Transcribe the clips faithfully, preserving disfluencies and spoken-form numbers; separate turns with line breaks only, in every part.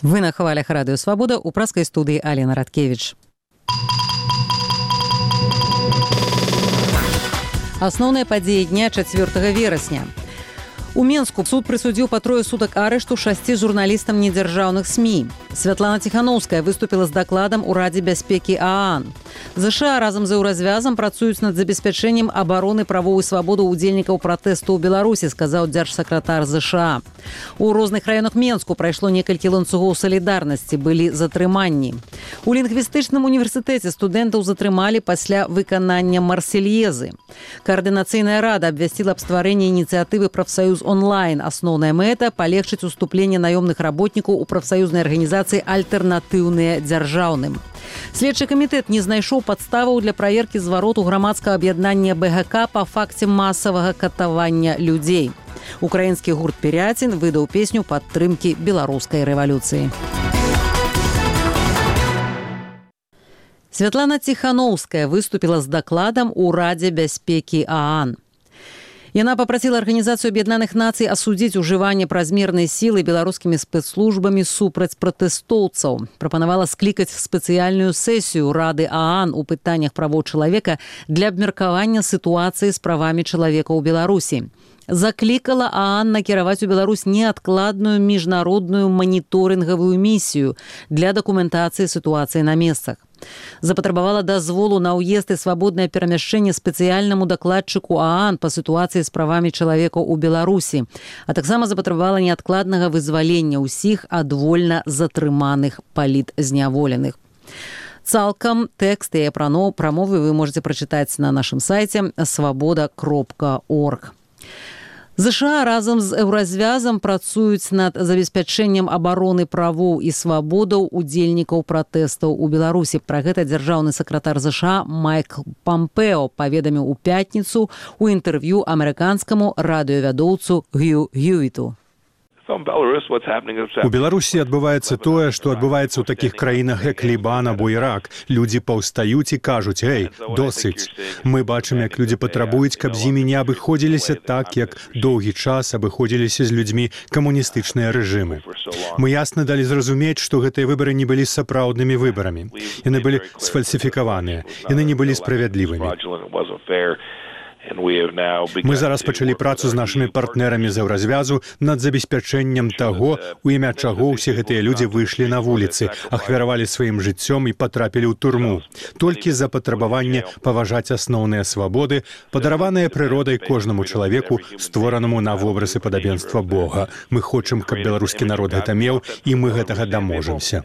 Вы на хвалях Радыё Свабода, у праскай студыі Алена Радкевіч. Асноўныя падзеі дня чацвёртага верасня. У Менску суд прысудзіў па трое сутак арышту шасці журналістам недзяржаўных СМІ. Святлана Ціханаўская выступіла з дакладам у Радзе бяспекі ААН. ЗША разам з еўразвязам працуюць над забеспячэннем абароны правоў і свабоды ўдзельнікаў пратэсту ў Беларусі, сказаў дзяржсакратар ЗША. У розных раёнах Менску прайшло некалькі ланцугоў салідарнасці, былі затрыманні. У лінгвістычным універсітэце студэнтаў затрымалі пасля выканання марсельезы. Каардынацыйная рада абвясціла аб стварэнні ініцыятывы «Прафсаюз онлайн». Асноўная мэта – палегчыць уступленне наёмных работнікаў у прафсаюзнай арганізацыі «Альтэрнатыўныя дзяржаўным». Следчы камітэт не знайшоў падставаў для праверкі звароту грамадскага аб'яднання БГК па факце масавага катавання людзей. Украінскі гурт «Піряцін» выдаў песню падтрымкі беларускай рэвалюцыі. Святлана Ціханаўская выступіла з дакладам у Радзе бяспекі ААН. Яна папрасіла Арганізацыю Аб'яднаных Нацый асудзіць ужыванне празмернай сілы беларускімі спецслужбамі супраць пратэстоўцаў. Прапанавала склікаць спецыяльную сесію Рады ААН у пытаннях правоў чалавека для абмеркавання сітуацыі з правамі чалавека ў Беларусі. Заклікала ААН накіраваць у Беларусь неадкладную міжнародную маніторынгавую місію для дакументацыі сітуацыі на месцах. Запатрабавала дазволу на ўезд і свабоднае перамяшчэнне спецыяльнаму дакладчыку ААН па сітуацыі з правамі чалавека ў Беларусі, а таксама запатрабавала неадкладнага вызвалення ўсіх ад вольна затрыманых палітзняволеных. Цалкам тэкст яе прамовы вы можете прачытаць на нашым сайце свабода кропка орг. ЗША разам з еўразвязам працуюць над забеспячэннем абароны правоў і свабодаў удзельнікаў пратэстаў у Беларусі. Пра гэта дзяржаўны сакратар ЗША Майк Пампео паведаміў у пятніцу у інтэрв'ю амерыканскаму радыёвядоўцу Гью Гьюіту.
У Беларусі адбываецца тое, што адбываецца ў такіх краінах, як Лібан або Ірак. Людзі паўстаюць і кажуць: «Эй, досыць». Мы бачым, як людзі патрабуюць, каб з імі не абыходзіліся так, як доўгі час абыходзіліся з людзьмі камуністычныя рэжымы. Мы ясна далі зразумець, што гэтыя выбары не былі сапраўднымі выбарамі. Яны былі сфальсіфікаваныя, яны не былі справядлівымі. Мы зараз пачалі працу з нашымі партнерамі з еўразвязу над забеспячэннем таго, у імя чаго ўсе гэтыя людзі выйшлі на вуліцы, ахвяравалі сваім жыццём і патрапілі ў турму. Толькі за патрабаванне паважаць асноўныя свабоды, падараваныя прыродай кожнаму чалавеку, створанаму на вобраз і падабенства Бога. Мы хочам, каб беларускі народ гэта меў, і мы гэтага даможамся.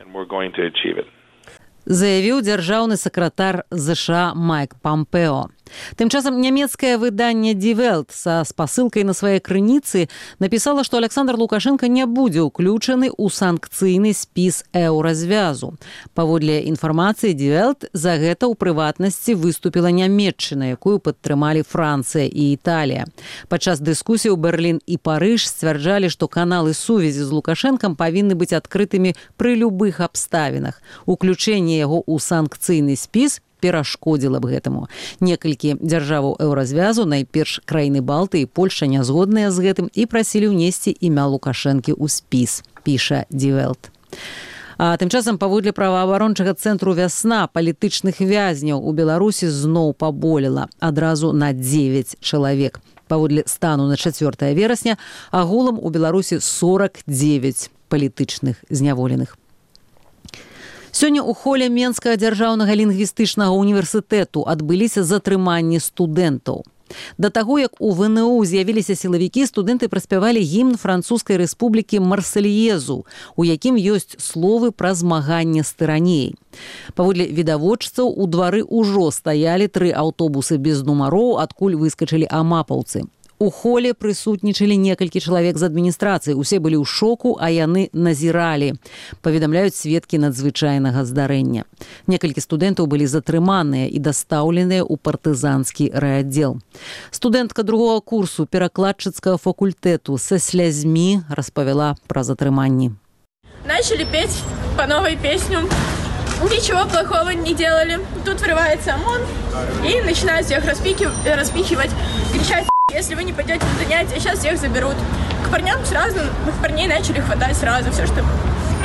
Заявіў дзяржаўны сакратар ЗША Майк Пампео. Тым часам нямецкае выданне Die Welt са спасылкай на свае крыніцы напісала, што Александр Лукашенко не будзе ўключаны ў санкцыйны спіс еўразвязу. Паводле інфармацыі Die Welt, за гэта ў прыватнасці выступіла Нямецчына, якую падтрымалі Францыя і Італія. Падчас дыскусій у Берлін і Парыж сцвярджалі, што каналы сувязі з Лукашэнкам павінны быць адкрытымі пры любых абставінах. Уключэнне яго ў санкцыйны спіс перашкодзіла б гэтаму. Некалькі дзяржаваў еўразвязу, найперш краіны Балты і Польша, не згодныя з гэтым і прасілі ўнесці імя Лукашэнкі ў спіс, піша Die Welt. А тым часам, паводле праваабарончага цэнтру «Вясна», палітычных вязняў у Беларусі зноў паболела адразу на дзевяць чалавек. Паводле стану на чацвёртае верасня агулам у Беларусі сорак дзевяць палітычных зняволеных. Сёння ў холе Менскага дзяржаўнага лінгвістычнага універсітэту адбыліся затрыманні студэнтаў. Да таго, як у ВНУ з'явіліся сілавікі, студэнты праспявалі гімн Французскай рэспублікі «Марсельезу», у якім ёсць словы пра змаганне з тыраніяй. Паводле відавочцаў, у двары ўжо стаялі тры аўтобусы без нумароў, адкуль выскачылі амапаўцы. У холе прысутнічалі некалькі чалавек з адміністрацыі. Усе былі ў шоку, а яны назіралі. Паведамляюць сведкі надзвычайнага здарэння. Некалькі студэнтаў былі затрыманыя і дастаўленыя ў партызанскі райаддзел. Студэнтка другога курсу перакладчыцкага факультэту са слязьмі распавяла пра затрыманні.
Начали петь по новой песню. Ничего плохого не делали. Тут врывается ОМОН и начинают всех распихивать, кричать: «Если вы не пойдете на занятия, сейчас всех заберут». К парням сразу, к парней начали хватать сразу все, что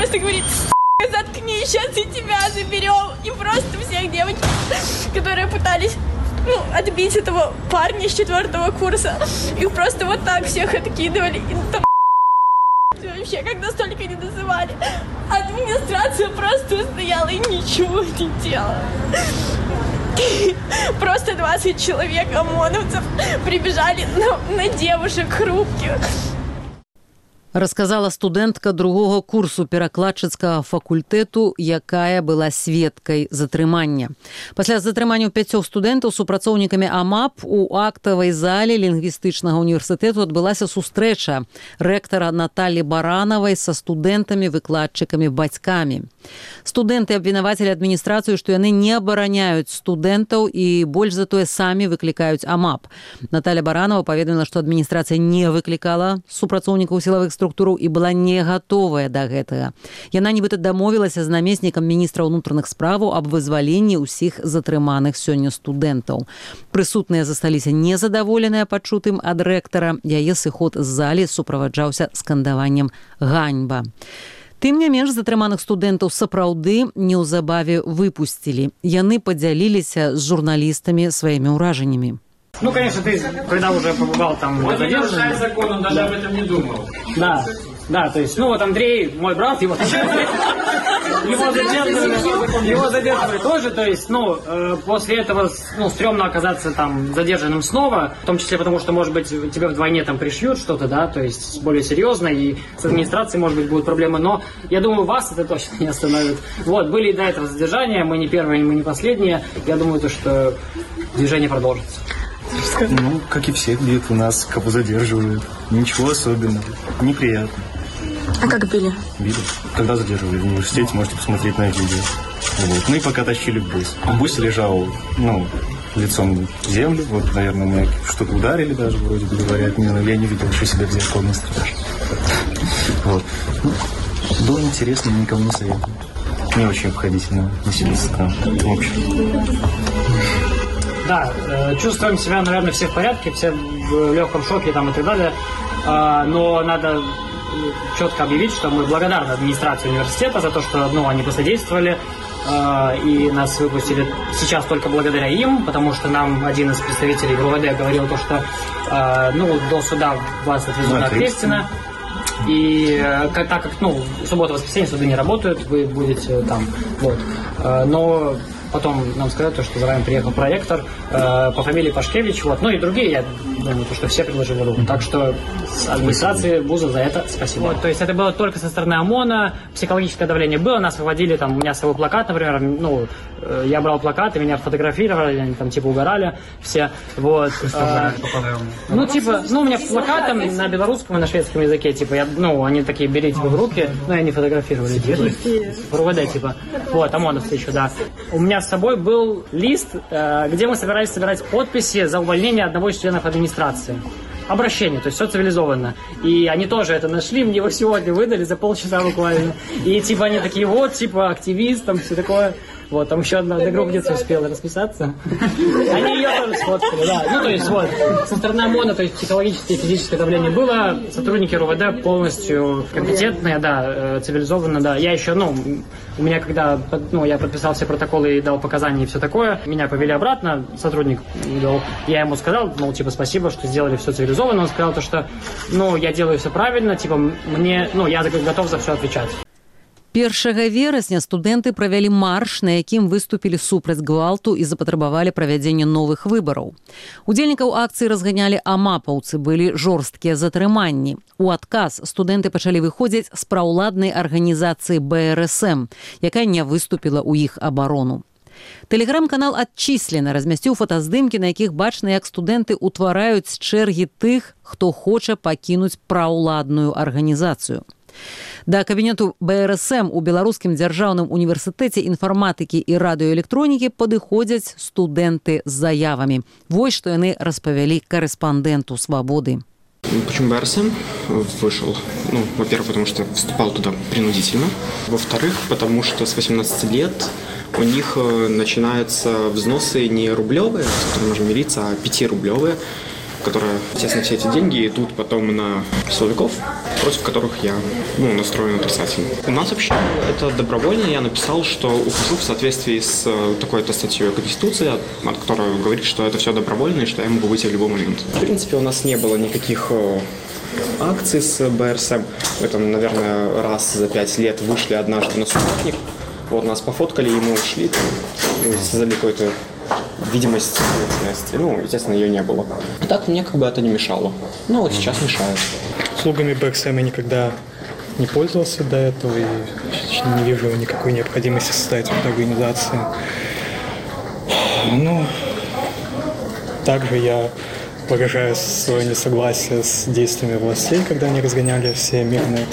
просто говорит: заткнись, сейчас и тебя заберем. И просто всех девочек, которые пытались, ну, отбить этого парня с четвертого курса, их просто вот так всех откидывали. И там вообще, когда столько не называли. Администрация просто стояла и ничего не делала. Просто двадцать человек ОМОНовцев прибежали на, на девушек хрупких.
Расказала студэнтка другого курсу перакладчыцкага факультэту, якая была сведкай затрымання. Пасля затрымання пяцёх студэнтаў супрацоўнікамі АМАП у актавай зале лінгвістычнага універсітэту адбылася сустрэча рэктара Наталі Баранавай са студэнтамі, выкладчыкамі, бацькамі. Студэнты абвінавацілі адміністрацыю, што яны не абараняюць студэнтаў і больш за тое самі выклікаюць АМАП. Наталя Баранава паведаміла, што адміністрацыя не выклікала супрацоўнікаў сілавых структураў і была не гатовая да гэтага. Яна нібыта дамовілася з намеснікам міністра ўнутраных справаў аб вызваленні ўсіх затрыманых сёння студэнтаў. Прысутныя засталіся незадаволеныя пачутым ад рэктара. Яе сыход з залі суправаджаўся скандаваннем «Ганьба». Тым не менш, затрыманых студэнтаў сапраўды неўзабаве выпусцілі. Яны подзяліліся з журналістамі сваімі ўражаннямі.
Ну, конечно, ты, когда уже побывал там задержанным... закон, он даже да. об этом не думал. Да, да, то есть, ну, вот Андрей, мой брат, его его задерживали, его задерживали тоже, то есть, ну, э, после этого, ну, стрёмно оказаться там задержанным снова, в том числе потому, что, может быть, тебе вдвойне там пришьют что-то, да, то есть, более серьезно, и с администрацией, может быть, будут проблемы, но я думаю, вас это точно не остановит. Вот, были и до этого задержания, мы не первые, мы не последние, я думаю, то, что движение продолжится.
Ну, как и всех бьют у нас, кого задерживают. Ничего особенного. Неприятно.
А как били?
Били. Когда задерживали в университете, можете посмотреть на видео. Вот. Ну и пока тащили в бус. Бус лежал, ну, лицом в землю. Вот, наверное, меня что-то ударили даже, вроде бы говорят. Но я не видел еще себя в зеркало, не страшно. Вот. Ну, было интересно, никому не советую. Не очень обходительно веселиться там, в общем.
Да, чувствуем себя, наверное, все в порядке, все в легком шоке там и так далее, но надо четко объявить, что мы благодарны администрации университета за то, что, ну, они посодействовали и нас выпустили сейчас только благодаря им, потому что нам один из представителей ГУВД говорил то, что, ну, до суда вас отвезут на Крестина. И как, так как, ну, суббота, воскресенье суды не работают, вы будете там, вот. Но потом нам сказали, что за вами приехал проектор э, по фамилии Пашкевич, вот. Ну и другие, я думаю, то, что все предложили руку. Так что с администрации вуза за это спасибо. Вот, то есть это было только со стороны ОМОНа, психологическое давление было, нас выводили, там, у меня свой плакат, например, ну, э, я брал плакаты, меня фотографировали, они там типа угорали все, вот. Э, ну, типа, ну, у меня плакат там на белорусском и на шведском языке, типа, я, ну, они такие, берите в руки, ну, они фотографировали, в РУВД, типа, вот, ОМОНовцы еще, да. У меня с собой был лист, где мы собирались собирать подписи за увольнение одного из членов администрации. Обращение, то есть все цивилизованно. И они тоже это нашли, мне его сегодня выдали за полчаса буквально. И типа они такие, вот, типа, активист, там все такое. Вот, там еще одна одногруппница успела расписаться. Они ее тоже сфоткали, да. Ну, то есть, вот, со стороны ОМОНа, то есть психологическое и физическое давление было. Сотрудники РУВД полностью компетентные, да, цивилизованно, да. Я еще, ну, у меня когда, ну, я подписал все протоколы и дал показания и все такое, меня повели обратно, сотрудник вел. Я ему сказал, мол, типа, спасибо, что сделали все цивилизованно. Он сказал то, что, ну, я делаю все правильно, типа, мне, ну, я готов за все отвечать.
першага верасня студэнты правялі марш, на якім выступілі супраць гвалту і запатрабавалі правядзення новых выбараў. Удзельнікаў акцыі разганялі амапаўцы, былі жорсткія затрыманні. У адказ студэнты пачалі выходзіць з праўладнай арганізацыі бэ эр эс эм, якая не выступіла ў іх абарону. Тэлеграм-канал «Адчислена» размясціў фотаздымкі, на якіх бачна, як студэнты ўтвараюць з чэргі тых, хто хоча пакінуць праўладную арганізацыю. Да кабінету бэ эр эс эм у Беларускім дзяржаўным універсітэце інфарматыкі і радыёэлектронікі падыходзяць студэнты з заявамі. Вось што яны распавялі корэспандэнту «Свободы».
Почему бэ эр эс эм вышел? Ну, во-первых, потому что вступал туда принудительно. Во-вторых, потому что с восемнадцати лет у них начинаются взносы не рублевые, с которыми можно мириться, а пятирублевые. которая, естественно, все эти деньги идут потом на силовиков, против которых я ну, настроен отрицательно. У нас вообще это добровольно. Я написал, что ухожу в соответствии с такой-то статьей Конституции, от которой говорит, что это все добровольно и что я могу выйти в любой момент. В принципе, у нас не было никаких акций с БРСМ. Это, наверное, раз за пять лет вышли однажды на субботник. Вот нас пофоткали, и мы ушли, там, создали какую-то видимость ответственности. Ну, естественно, ее не было. А так мне как бы это не мешало. Ну, вот сейчас мешает.
Услугами БРСМ я никогда не пользовался до этого и не вижу никакой необходимости создать эту организацию. Ну, также я выражаю свое несогласие с действиями властей, когда они разгоняли все мирные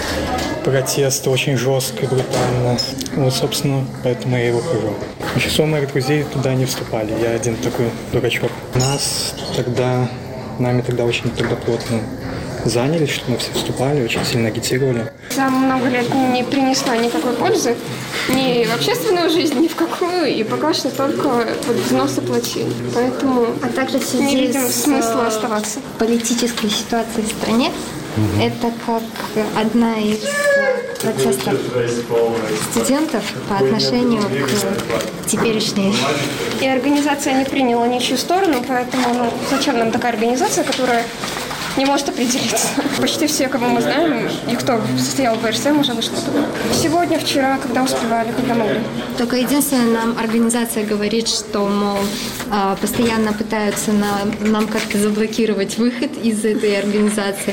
протесты очень жестко и брутально. Вот, собственно, поэтому я и выхожу. Большинство моих друзей туда не вступали. Я один такой дурачок. Нас тогда, нами тогда очень тогда плотно занялись, что мы все вступали, очень сильно агитировали.
За много лет не принесла никакой пользы ни в общественную жизнь, ни в какую, и пока что только вот взносы платили. Поэтому
а также в
не видим смысла оставаться.
Политической ситуации в стране. Угу. Это как одна из протестов студентов по отношению к теперешней.
И организация не приняла ничью сторону, поэтому ну, зачем нам такая организация, которая не может определиться. Почти все, кого мы знаем, и кто состоял в БРСМ, уже вышло туда. Сегодня, вчера, когда успевали, когда могли.
Только единственное, нам организация говорит, что, мол, постоянно пытаются нам как-то заблокировать выход из этой организации.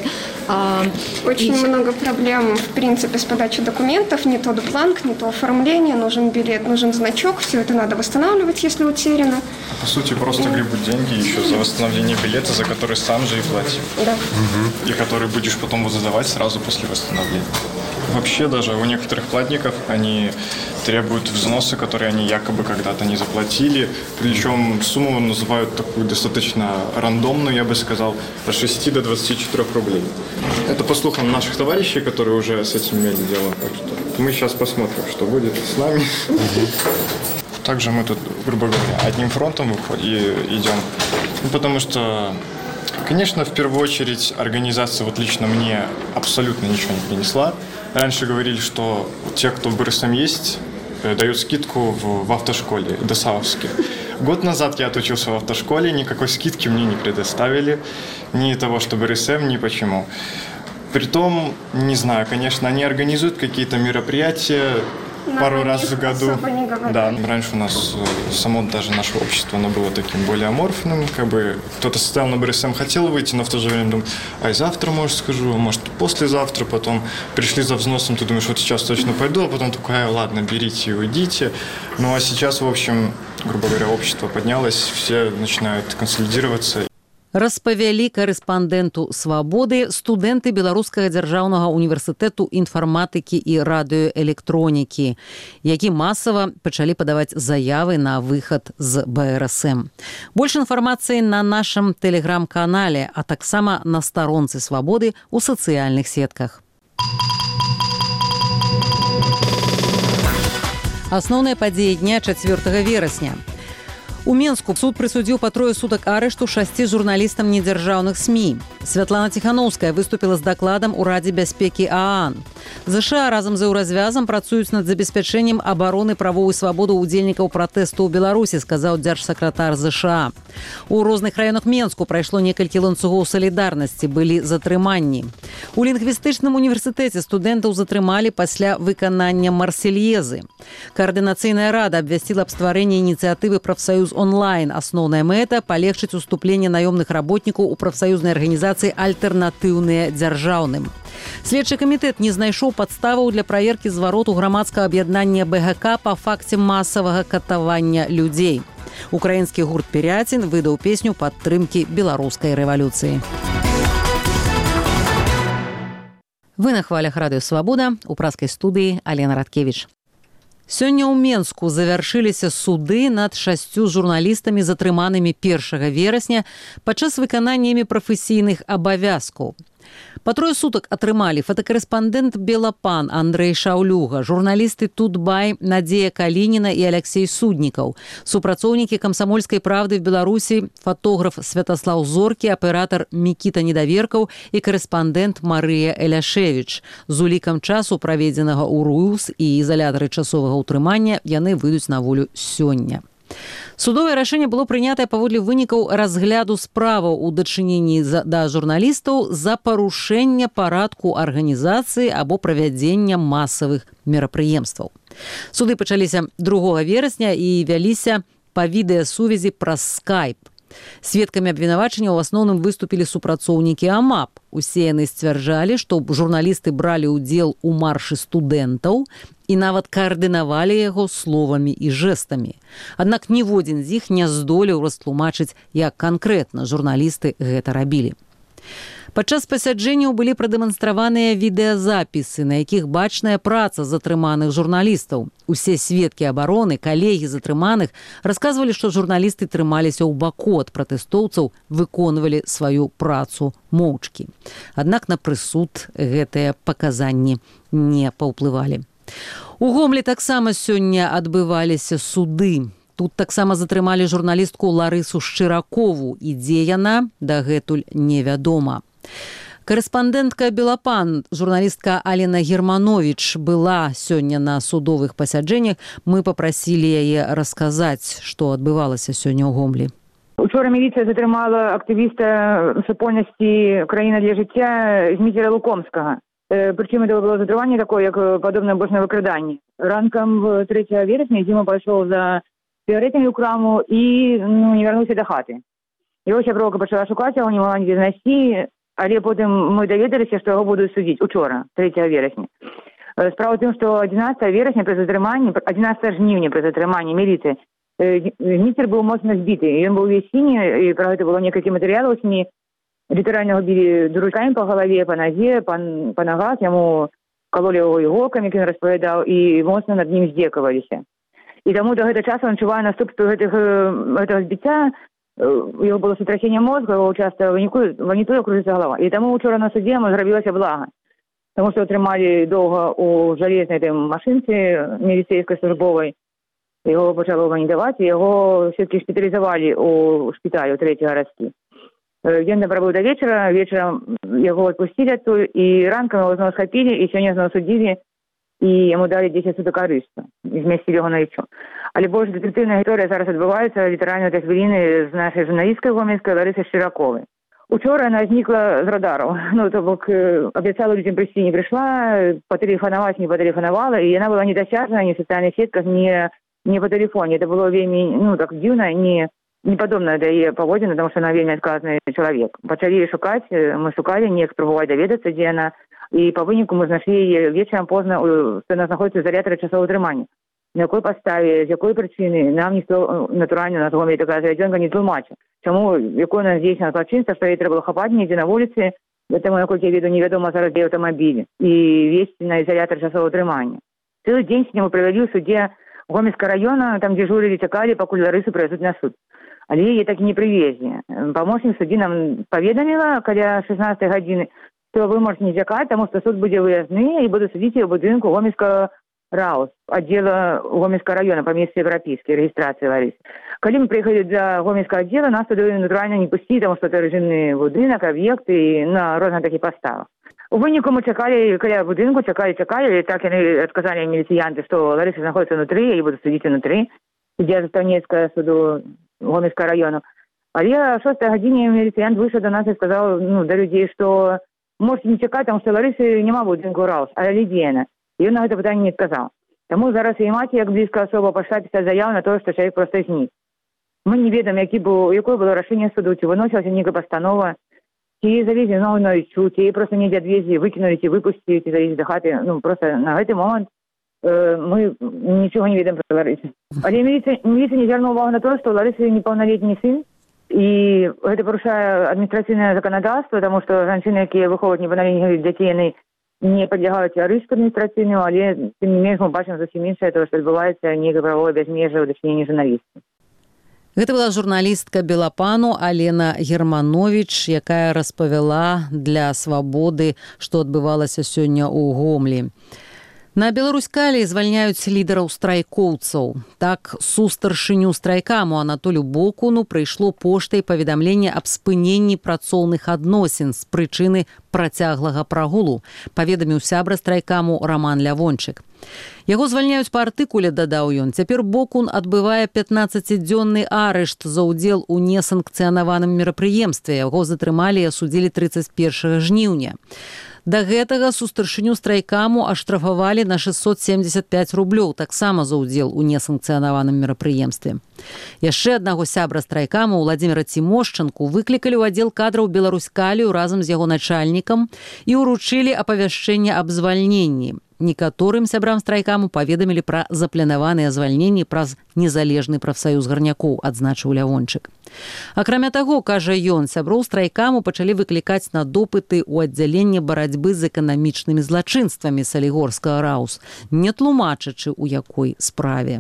Очень и... много проблем, в принципе, с подачей документов. Не то дупланк, не то оформление, нужен билет, нужен значок. Все это надо восстанавливать, если утеряно.
По сути, просто гребут деньги еще за восстановление билета, за который сам же и платил.
Да.
Угу. И который будешь потом вот задавать сразу после восстановления. Вообще даже у некоторых платников они требуют взносы, которые они якобы когда-то не заплатили. Причем сумму называют такую достаточно рандомную, я бы сказал, от шести до двадцати четырёх рублей. Это по слухам наших товарищей, которые уже с этим имели дело. Так что мы сейчас посмотрим, что будет с нами. Угу. Также мы тут, грубо говоря, одним фронтом идем. Ну, потому что, конечно, в первую очередь организация вот лично мне абсолютно ничего не принесла. Раньше говорили, что те, кто в БРСМ есть, дают скидку в, в автошколе, ДОСАВовске. Год назад я отучился в автошколе, никакой скидки мне не предоставили. Ни того, что БРСМ, ни почему. Притом, не знаю, конечно, они организуют какие-то мероприятия, но пару раз в году. Да, раньше у нас само даже наше общество, оно было таким более аморфным, как бы кто-то состоял на БРСМ, хотел выйти, но в то же время думал, ай, завтра, может, схожу, а может, послезавтра, потом пришли за взносом, ты думаешь, вот сейчас точно пойду, а потом такой, ай, ладно, берите и уйдите. Ну, а сейчас, в общем, грубо говоря, общество поднялось, все начинают консолидироваться.
Распавялі корэспандэнту «Свабоды» студэнты Беларускага дзяржаўнага універсітэту інфарматыкі і радыёэлектронікі, які масава пачалі падаваць заявы на выхад з БРСМ. Больш інфармацыі на нашым тэлеграм-канале, а таксама на старонцы «Свабоды» ў сацыяльных сетках. Асноўныя падзеі дня чацвёртага верасня. У Менску суд прысудзіў па трое сутак арышту шасці журналістам недзяржаўных СМІ. Святлана Ціханаўская выступіла з дакладам у Радзе бяспекі ААН. ЗША разам з еўразвязам працуюць над забеспячэннем абароны правоў і свабоду ўдзельнікаў пратэсту ў Беларусі, сказаў дзяржсакратар ЗША. У розных раёнах Менску прайшло некалькі ланцугоў салідарнасці, былі затрыманні. У лінгвістычным універсітэце студэнтаў затрымалі пасля выканання марсельезы. Координацыйная рада абвясціла аб стварэнні ініцыятывы «Прафсаюз онлайн». Асноўная мэта – палегчыць уступленне наёмных работнікаў у прафсаюзнай арганізацыі «Альтэрнатыўныя дзяржаўным». Следчы камітэт не знайшоў падставаў для праверкі звароту грамадскага аб'яднання БГК па факце масавага катавання людзей. Украінскі гурт «Піряцін» выдаў песню падтрымкі беларускай рэвалюцыі. Вы на хвалях радыё «Свабода», у праскай студыі Алена Радкевіч. Сёння ў Менску завяршыліся суды над шасцю журналістамі, затрыманымі першага верасня падчас выканання імі прафесійных абавязкаў. Па трое сутак атрымалі фотакарэспандэнт «Белапан» Андрэй Шаўлюга, журналісты «Тутбай» Надзея Калініна і Алексей Суднікаў, супрацоўнікі «Камсамольскай правды» в Беларусі, фотограф Святаслаў Зоркі, аператар Мікіта Недаверкаў і карэспандэнт Марыя Эляшевіч. З улікам часу, праведзенага ў РУС і ізалятары часовага ўтрымання, яны выйдуць на волю сёння. Судовае рашэнне было прынятае паводле вынікаў разгляду справаў у дачыненні да журналістаў за парушэнне парадку арганізацыі або правядзення масавых мерапрыемстваў. Суды пачаліся другога верасня і вяліся па відэасувязі праз скайп. Сведкамі абвінавачання ў асноўным выступілі супрацоўнікі АМАП. Усе яны сцвярджалі, што журналісты бралі ўдзел у маршы студэнтаў і нават каардынавалі яго словамі і жэстамі. Аднак ніводзін з іх не здолеў растлумачыць, як канкрэтна журналісты гэта рабілі. Падчас пасяджэнняў былі прадэманстраваныя відэазапісы, на якіх бачная праца затрыманых журналістаў. Усе сведкі абароны, калегі затрыманых расказвалі, што журналісты трымаліся ў баку ад пратэстоўцаў, выконвалі сваю працу моўчкі. Аднак на прысуд гэтыя паказанні не паўплывалі. У Гомлі таксама сёння адбываліся суды. Тут таксама затрымалі журналістку Ларысу Шчыракову, і дзе яна, дагэтуль невядома. Карэспандэнтка «Белапан», журналістка Алена Германович, была сёння на судовых пасяджэннях. Мы папрасілі яе расказаць, што адбывалася сёння ў Гомлі.
Учора міліцыя затрымала актывіста супольнасці «Краіна для жыцця» Зміцера Лукомскага. Прычым это было затрыманне такое, як падобнае больш на выкраданне. Ранкам трэцяга верасня Дзіма пайшоў за сігаретамі ў краму і ну, не вярнуўся да хаты. Яго сяброўка пачала шукаць, яго не могла нідзе знайсці, але потым мы даведаліся, што яго будуць судзіць учора, трэцяга верасня. Справа ў тым, што адзінаццатага верасня пры затрыманні, адзінаццатага жніўня пры затрыманні міліцыі, Зміцер быў моцна збіты. Ён быў увесь сіні, і пра гэта было некалькі матэрыялаў СМІ. Літаральна білі дружкамі па галаве, па назе, па, па нагах, яму калолі яго іголкамі, як ён распавядаў, і моцна над ім здзекаваліся. І таму до гэтага часу ён чувае наступствы гэтага збіцця. У яго было сотрясение мозга, его часто ванітуе, кружится голова. І тому вчора на суді йому зробилося благо. Тому що отримали довго у железній машинці міліцейської службової. Його почало ванітувати, його все-таки шпиталізували у шпиталі, у третій городській. Він не пробув до вечора, вечором його відпустили оттуда, і ранком його знову схопили, і сьогодні знову судили, і йому дали десять суток арешту. І змістили його на ічу. Але більш детективна історія зараз відбувається літерально до хвилини з нашої журналістки гомельської Лариси Шчиракової. Учора вона зникла з радару. Ну, то бок, обіцяла людям прийти, не прийшла, потелефонувати, не потелефонувала, і вона була недосяжна ні в соціальних сетках, ні, ні по телефоні. Це було вельми, ну, так дивно, не, не подобно до її поводження, тому що вона вельми відказний чоловік. Почали її шукати, ми шукали, не спробували довідатися, де вона, і по виніку ми знайшли її вечором поздно, що вона знаходиться в ізоляторі часового тримання. На якій підставі, з якої причини, нам ніхто натурально на Гомелі така заведенка не тлумачить. Чому, яке у нас здійснено злочинство, що її треба було хапати ніде на вулиці, тому, наскільки я веду, невідомо зараз де автомобіль, і вести на ізолятор часового тримання. Цілий день з ним провели в суді Гомельського району, там дежурили, чекали, поки Ларису привезуть на суд. Але її так і не привезли. Помощник судді нам повідомила, коли шістнадцятої години, що ви можете не чекати, тому що суд буде виїзний і буде судити в будинку Гомельського РАУС, отдела Гомельского района по месту европейской регистрации Ларисы. Когда мы приехали для Гомельского отдела, нас туда натурально не пустили, потому что это режимный будинок, объект и на разных таких поставах. У вынику мы чекали, когда будинку, чекали, чекали, и так они отказали милициянты, что Лариса находится внутри, и будут судить внутри, где Заставнецкая суду Гомельского района. А я в шестой године милициянт вышел до нас и сказал, ну, до людей, что можете не чекать, потому что Ларисы нема в будинку РАУС, а Лідіна. І він на це питання не сказав. Тому зараз її мати, як близька особа, пішла писати заяву на те, що чоловік просто зник. Ми не відомо, яке було, яке було рішення суду, чи виносилася ніяка постанова, чи її завезли знову на ічу, чи її просто ніде відвезли, викинули, чи випустили, чи завезли до хати. Ну, просто на цей момент е, ми нічого не відомо про Ларису. Але міліція, міліція не звернула увагу на те, що Лариси неповнолітній син, і це порушує адміністративне законодавство, тому що жінки, які виховують неповнолітніх дітей, вони не підлягають арешту адміністративному, але тим не менш ми бачимо зовсім інше, того, що відбувається ніяке правове безмежжя у дочиненні журналістів.
Гэта была журналістка Белапану Алена Германович, якая распавяла для «Свабоды», што адбывалася сёння ў Гомлі. На Беларуськалі звальняюць лідараў страйкоўцаў. Так, сустаршыню страйкаму Анатолю Бокуну прыйшло поштай паведамленне аб спыненні працоўных адносін з прычыны працяглага прагулу, паведаміў сябра страйкаму Роман Лявончык. Яго звальняюць па артыкуле, дадаў ён. Цяпер Бокун адбывае пятнаццацідзённы арышт за ўдзел у несанкцыянаваным мерапрыемстве. Яго затрымалі і асудзілі трыццаць першага жніўня. Да гэтага сустаршыню страйкаму аштрафавалі на шэсцьсот семдзесят пяць рублёў, таксама за ўдзел у несанкцыянаваным мерапрыемстве. Яшчэ аднаго сябра страйкаму, Владзіміра Цімошчанку, выклікалі ў аддзел кадраў Беларуськалію разам з яго начальнікам і ўручылі апавяшчэнне аб звальненні. Некаторым сябрам страйкаму паведамілі пра запланаваныя звальненні праз незалежны прафсаюз гарнякоў, адзначыў Лявончык. Акрамя таго, кажа ён, сяброў страйкаму пачалі выклікаць на допыты ў аддзяленне барацьбы з эканамічнымі злачынствамі Салігорскага РАУС, не тлумачачы, у якой справе.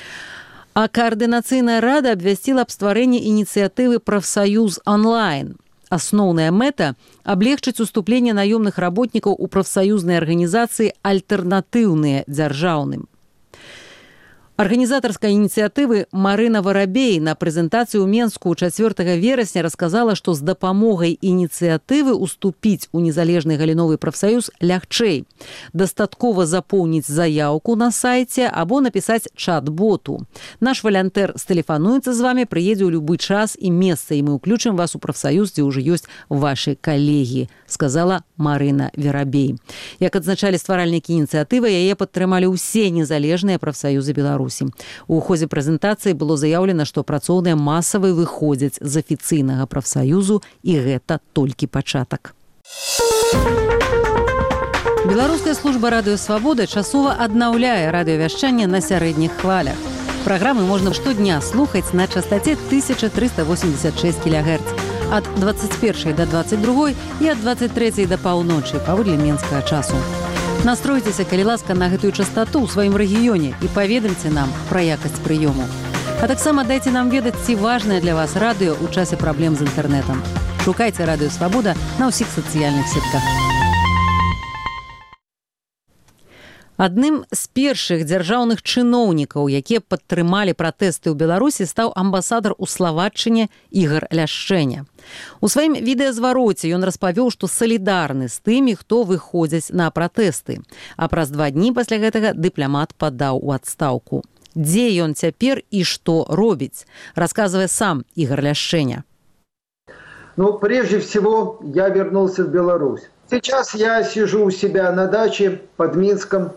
А Каардынацыйная рада абвясціла аб стварэнні ініцыятывы «Прафсаюз онлайн». Асноўная мэта – аблегчыць уступленне наёмных работнікаў у прафсаюзнай арганізацыі альтэрнатыўныя дзяржаўным. Арганізатарскай ініцыятывы Марына Варабей на прэзентацыі ў Менску чацвёртага верасня расказала, што з дапамогай ініцыятывы уступіць у незалежны галіновы прафсаюз лягчэй. Дастаткова запоўніць заяўку на сайце або напісаць чат-боту. Наш валянтэр стэлефануецца з вамі, прыедзе ў любы час і месца, і мы ўключым вас у прафсаюз, дзе ўжо ёсць вашы калегі, сказала Марына Варабей. Як адзначалі стваральнікі ініцыятывы, яе падтрымалі ўсе незалежныя прафсаюзы Беларусі. У ходзе прэзентацыі было заяўлена, што працоўныя масава выходзяць з афіцыйнага прафсаюзу, і гэта толькі пачатак. Беларуская служба радыё «Свабода» часова аднаўляе радыёвяшчанне на сярэдніх хвалях. Праграмы можна штодня слухаць на частаце тысяча трыста восемьдесят шесть кілогерц ад двадцать першай да двадцать другой і ад двадцать трэцяй да паўночы паводле менскага часу. Настройцеся, калі ласка, на гэтую частоту ў сваім рэгіёне і паведамце нам пра якасць прыёму. А таксама дайце нам ведаць, ці важнае для вас радыё ў часе праблем з інтэрнэтам. Шукайце радыё «Свабода» на ўсіх сацыяльных сетках. Адным з першых дзяржаўных чыноўнікаў, якія падтрымалі пратэсты ў Беларусі, стаў амбасадар у Славатчыне Ігар Ляшчэня. У сваім відэазвароце ён распавёў, што салідарны з тымі, хто выходзяць на пратэсты. А праз два дні пасля гэтага дыпламат падаў у адстаўку. Дзе ён цяпер і што робіць, расказвае сам Ігар Ляшчэня.
Ну, прежде всего, я вернулся в Беларусь. Сейчас я сижу у себя на даче под Минском.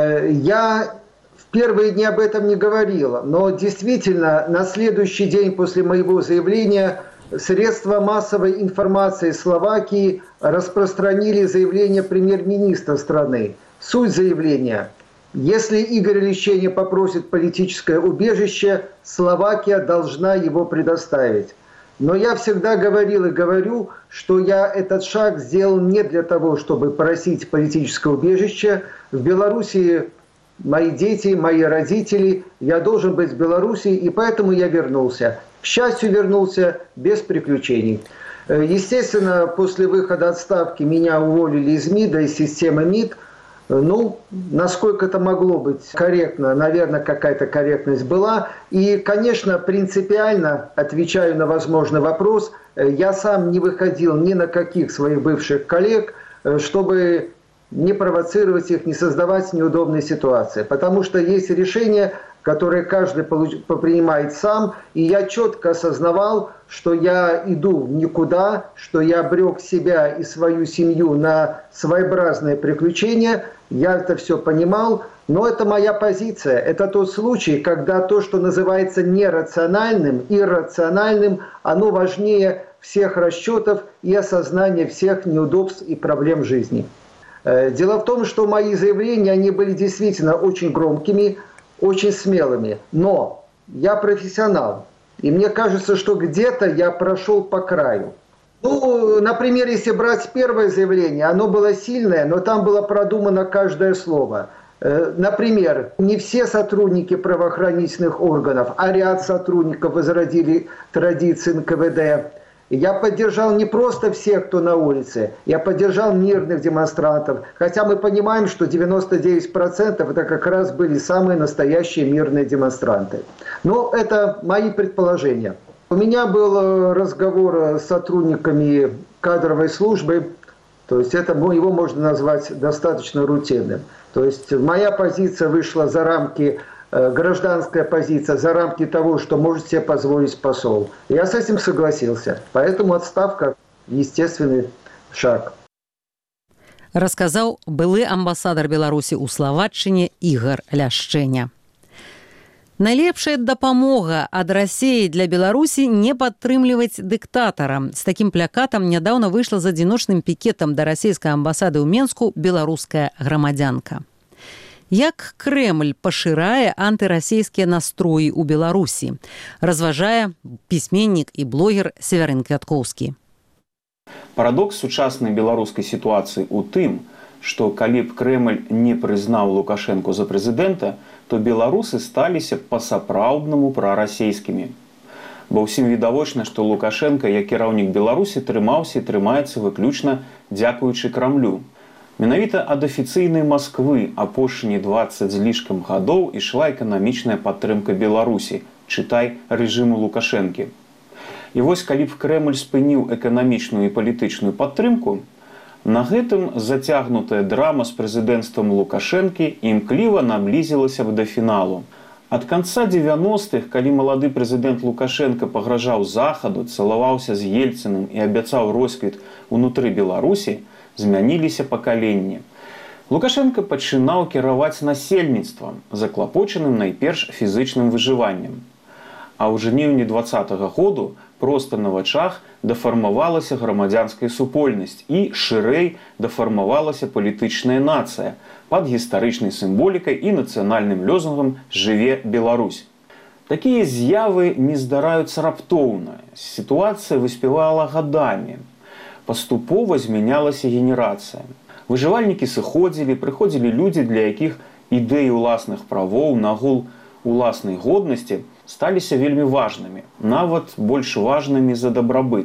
Я в первые дни об этом не говорила, но действительно на следующий день после моего заявления средства массовой информации Словакии распространили заявление премьер-министра страны. Суть заявления: если Игорь Ляшчэня попросит политическое убежище, Словакия должна его предоставить. Но я всегда говорил и говорю, что я этот шаг сделал не для того, чтобы просить политическое убежище. В Беларуси мои дети, мои родители, я должен быть в Беларуси, и поэтому я вернулся. К счастью, вернулся без приключений. Естественно, после выхода отставки меня уволили из МИДа, из системы МИД. Ну, насколько это могло быть корректно, наверное, какая-то корректность была. И, конечно, принципиально, отвечаю на возможный вопрос, я сам не выходил ни на каких своих бывших коллег, чтобы не провоцировать их, не создавать неудобные ситуации. Потому что есть решения, которые каждый принимает сам. И я четко осознавал, что я иду в никуда, что я обрек себя и свою семью на своеобразные приключения. Я это все понимал, но это моя позиция. Это тот случай, когда то, что называется нерациональным, иррациональным, оно важнее всех расчетов и осознания всех неудобств и проблем жизни. Дело в том, что мои заявления, они были действительно очень громкими, очень смелыми. Но я профессионал, и мне кажется, что где-то я прошел по краю. Ну, например, если брать первое заявление, оно было сильное, но там было продумано каждое слово. Например, не все сотрудники правоохранительных органов, а ряд сотрудников возродили традиции эн ка вэ дэ. Я поддержал не просто всех, кто на улице, я поддержал мирных демонстрантов, хотя мы понимаем, что девяносто девять процентов это как раз были самые настоящие мирные демонстранты. Но это мои предположения. У меня был разговор с сотрудниками кадровой службы, то есть это, его можно назвать достаточно рутинным. То есть моя позиция вышла за рамки, гражданская позиция, за рамки того, что может себе позволить посол. Я с этим согласился. Поэтому отставка – естественный шаг.
Расказаў былы амбасадар Беларусі ў Славатчыне Ігар Ляшчэня. Найлепшая дапамога ад Расіі для Беларусі не падтрымліваць дыктатара. З такім плякатам нядаўна выйшла з адзіночным пікетам да расійскай амбасады ў Менску беларуская грамадзянка. Як Крэмль пашырае антырасійскія настроі ў Беларусі, разважае пісьменнік і блогер Севярын Квяткоўскі.
Парадокс сучаснай беларускай сітуацыі ў тым, што калі б Крэмль не прызнаў Лукашэнку за прэзідэнта, то беларусы сталіся па-сапраўднаму прарасійскімі. Бо ўсім відавочна, што Лукашэнка, як кіраўнік Беларусі, трымаўся і трымаецца выключна дзякуючы Крамлю. Менавіта ад афіцыйнай Масквы апошнія дваццаць з лішкам гадоў ішла эканамічная падтрымка Беларусі, чытай рэжыму Лукашэнкі. І вось калі б Крэмль спыніў эканамічную і палітычную падтрымку, на гэтым зацягнутая драма з прэзідэнцтвам Лукашэнкі імкліва наблізілася б да фіналу. Ад канца дзевяностых, калі малады прэзідэнт Лукашэнка пагражаў Захаду, цалаваўся з Ельцыным і абяцаў росквіт унутры Беларусі, змяніліся пакаленні. Лукашэнка пачынаў кіраваць насельніцтвам, заклапочаным найперш фізычным выжываннем. А ў жніўні дваццатага году проста на вачах дафармавалася грамадзянская супольнасць і шырэй дафармавалася палітычная нацыя пад гістарычнай сімволікай і нацыянальным лозунгам «Жыве Беларусь». Такія з'явы не здараюцца раптоўна. Сітуацыя выспявала гадамі. Паступова змянялася генерацыя. Выжывальнікі сыходзілі, прыходзілі людзі, для якіх ідэі ўласных правоў, нагул уласнай годнасці сталіся вельмі важнымі, нават больш важнымі за дабрабыт.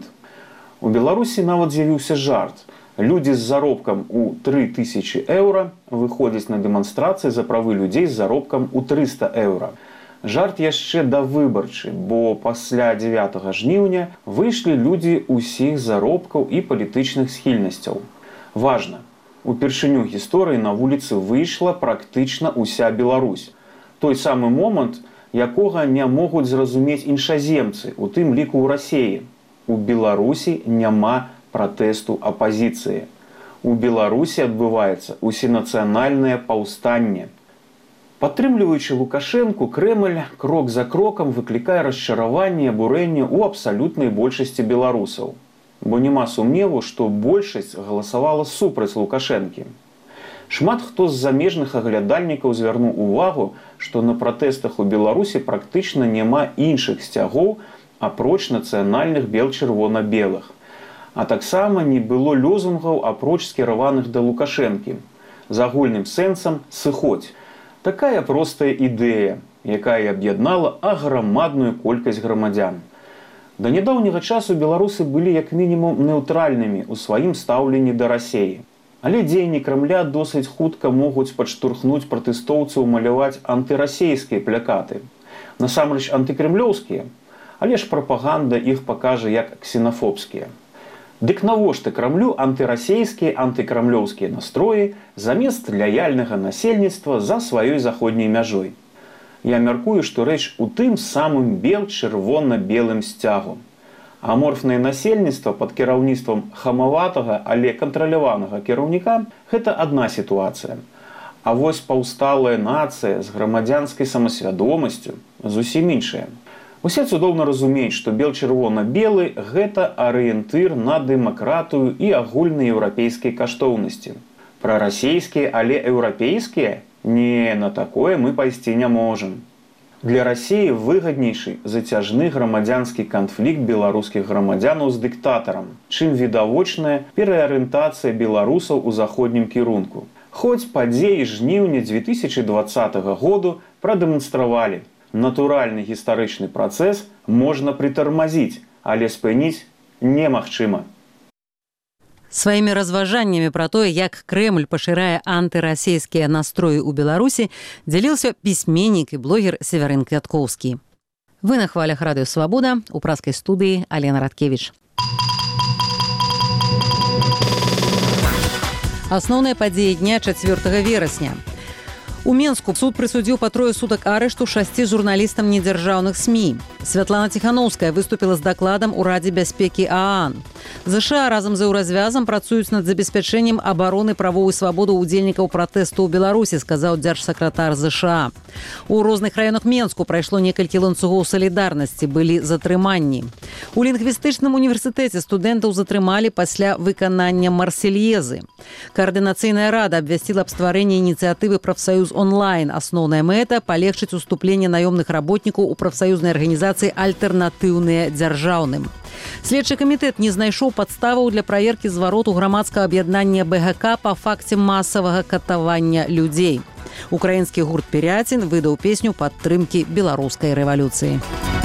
У Беларусі нават з'явіўся жарт. Людзі з заробкам у тры тысячы еўра выходзяць на дэманстрацыі за правы людзей з заробкам у трыста еўра. Жарт яшчэ давыбарчы, бо пасля дзевятага жніўня выйшлі людзі ўсіх заробкаў і палітычных схільнасцяў. Важна, упершыню гісторыі на вуліцы выйшла практычна ўся Беларусь. Той самы момант, якога не могуць зразумець іншаземцы, у тым ліку ў Расіі. У Беларусі няма пратэсту апазіцыі. У Беларусі адбываецца усенацыянальнае паўстанне. Падтрымліваючы Лукашэнку, Крэмль крок за крокам выклікае расчараванне і абурэнне ў абсалютнай большасці беларусаў. Бо няма сумневу, што большасць галасавала супраць Лукашэнкі. Шмат хто з замежных аглядальнікаў звярнуў увагу, што на пратэстах у Беларусі практычна няма іншых сцягоў, апроч нацыянальных бел-чырвона-белых. А таксама не было лозунгаў апроч скіраваных да Лукашэнкі. З агульным сэнсам «сыходзь». Такая простая ідэя, якая аб'яднала аграмадную колькасць грамадзян. Да нядаўняга часу беларусы былі як мінімум неўтральнымі ў сваім стаўленні да Расіі. Але дзеянні Крамля досыць хутка могуць падштурхнуць пратэстоўцаў маляваць антырасійскія плякаты. Насамрэч антыкрэмлёўскія, але ж прапаганда іх пакажа як ксенафобскія. Дык навошта Крамлю антырасійскія, антыкрамлёўскія настроі замест лаяльнага насельніцтва за сваёй заходняй мяжой? Я мяркую, што рэч у тым самым бел-чырвона-белым сцягу. Аморфнае насельніцтва пад кіраўніцтвам хамаватага, але кантраляванага кіраўніка – гэта адна сітуацыя. А вось паўсталая нацыя з грамадзянскай самасвядомасцю зусім іншая. Усе цудоўна разумеюць, што бел-чырвона-белы – гэта арыентыр на дэмакратыю і агульнаеўрапейскія каштоўнасці. Прарасійскія, але еўрапейскія? Не, на такое мы пайсці не можам. Для Расіі выгаднейшы зацяжны грамадзянскі канфлікт беларускіх грамадзянаў з дыктатарам, чым відавочная пераарыентацыя беларусаў у заходнім кірунку. Хоць падзеі жніўня дзве тысячы дваццатага году прадэманстравалі. Натуральны гістарычны працэс можна прытармазіць, але спыніць немагчыма.
Сваімі разважаннямі пра тое, як Крэмль пашырае антырасійскія настроі ў Беларусі, дзяліўся пісьменнік і блогер Северын Квяткоўскі. Вы на хвалях радыё «Свабода», у праскай студыі Алена Радкевіч. Асноўныя падзеі дня чацвёртага верасня. У Менску суд прысудзіў па трое сутак арышту шасці журналістам недзяржаўных СМІ. Святлана Ціханаўская выступіла з дакладам у Радзе бяспекі ААН. ЗША разам з еўразвязам працуюць над забеспячэннем абароны правоў і свабоду ўдзельнікаў пратэсту ў Беларусі, сказаў дзяржсакратар ЗША. У розных раёнах Менску прайшло некалькі ланцугоў салідарнасці, былі затрыманні. У лінгвістычным універсітэце студэнтаў затрымалі пасля выканання марсельезы. Каардынацыйная рада абвясціла аб стварэнні ініцыятывы «Прафсаюз онлайн». Асноўная мэта – палегчыць уступленне наёмных работнікаў у прафсаюзнай арганізацыі «Альтэрнатыўныя дзяржаўным». Следчы камітэт не знайшоў падставаў для праверкі звароту грамадскага аб'яднання БГК па факце масавага катавання людзей. Украінскі гурт «Піряцін» выдаў песню падтрымкі беларускай рэвалюцыі.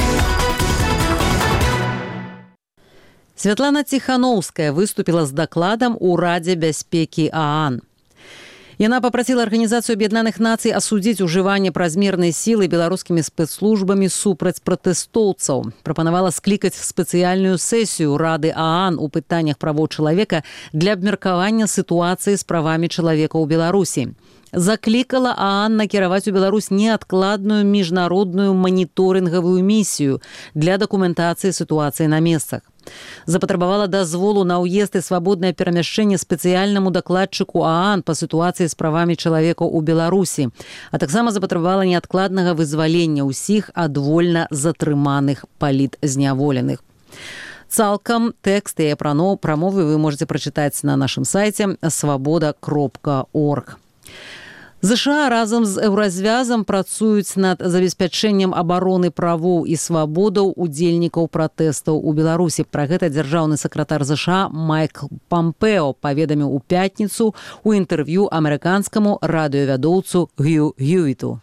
Святлана Ціханаўская выступіла з дакладам у Радзе бяспекі ААН. Яна папрасіла Арганізацыю Аб'яднаных Нацый асудзіць ужыванне празмернай сілы беларускімі спецслужбамі супраць пратэстоўцаў. Прапанавала склікаць спецыяльную сесію Рады ААН у пытаннях правоў чалавека для абмеркавання сітуацыі з правамі чалавека ў Беларусі. Заклікала ААН накіраваць у Беларусь неадкладную міжнародную маніторынгавую місію для дакументацыі сітуацыі на месцах. Запатрабавала дазволу на ўезд і свабоднае перамяшчэнне спецыяльнаму дакладчыку ААН па сітуацыі з правамі чалавека ў Беларусі, а таксама запатрабавала неадкладнага вызвалення ўсіх адвольна затрыманых палітзняволеных. Цалкам тэкст яе прамовы вы можете прачытаць на нашым сайце свабода кропка орг. ЗША разам з еўразвязам працуюць над забеспячэннем абароны правоў і свабодаў удзельнікаў пратэстаў у Беларусі. Пра гэта дзяржаўны сакратар ЗША Майк Пампео паведаміў у пятніцу у інтэрв'ю амерыканскаму радыёвядоўцу Гью Гьюіту.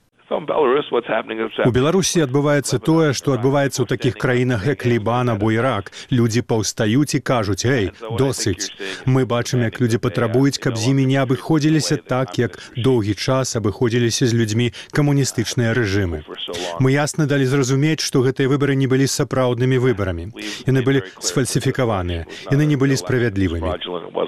У Беларусі адбываецца тое, што адбываецца ў такіх краінах, як Лібан або Ірак. Людзі паўстаюць і кажуць: «Эй, досыць». Мы бачым, як людзі патрабуюць, каб з імі не абыходзіліся так, як доўгі час абыходзіліся з людзьмі камуністычныя рэжымы. Мы ясна далі зразумець, што гэтыя выбары не былі сапраўднымі выбарамі. Яны былі сфальсіфікаваныя, яны не былі справядлівымі.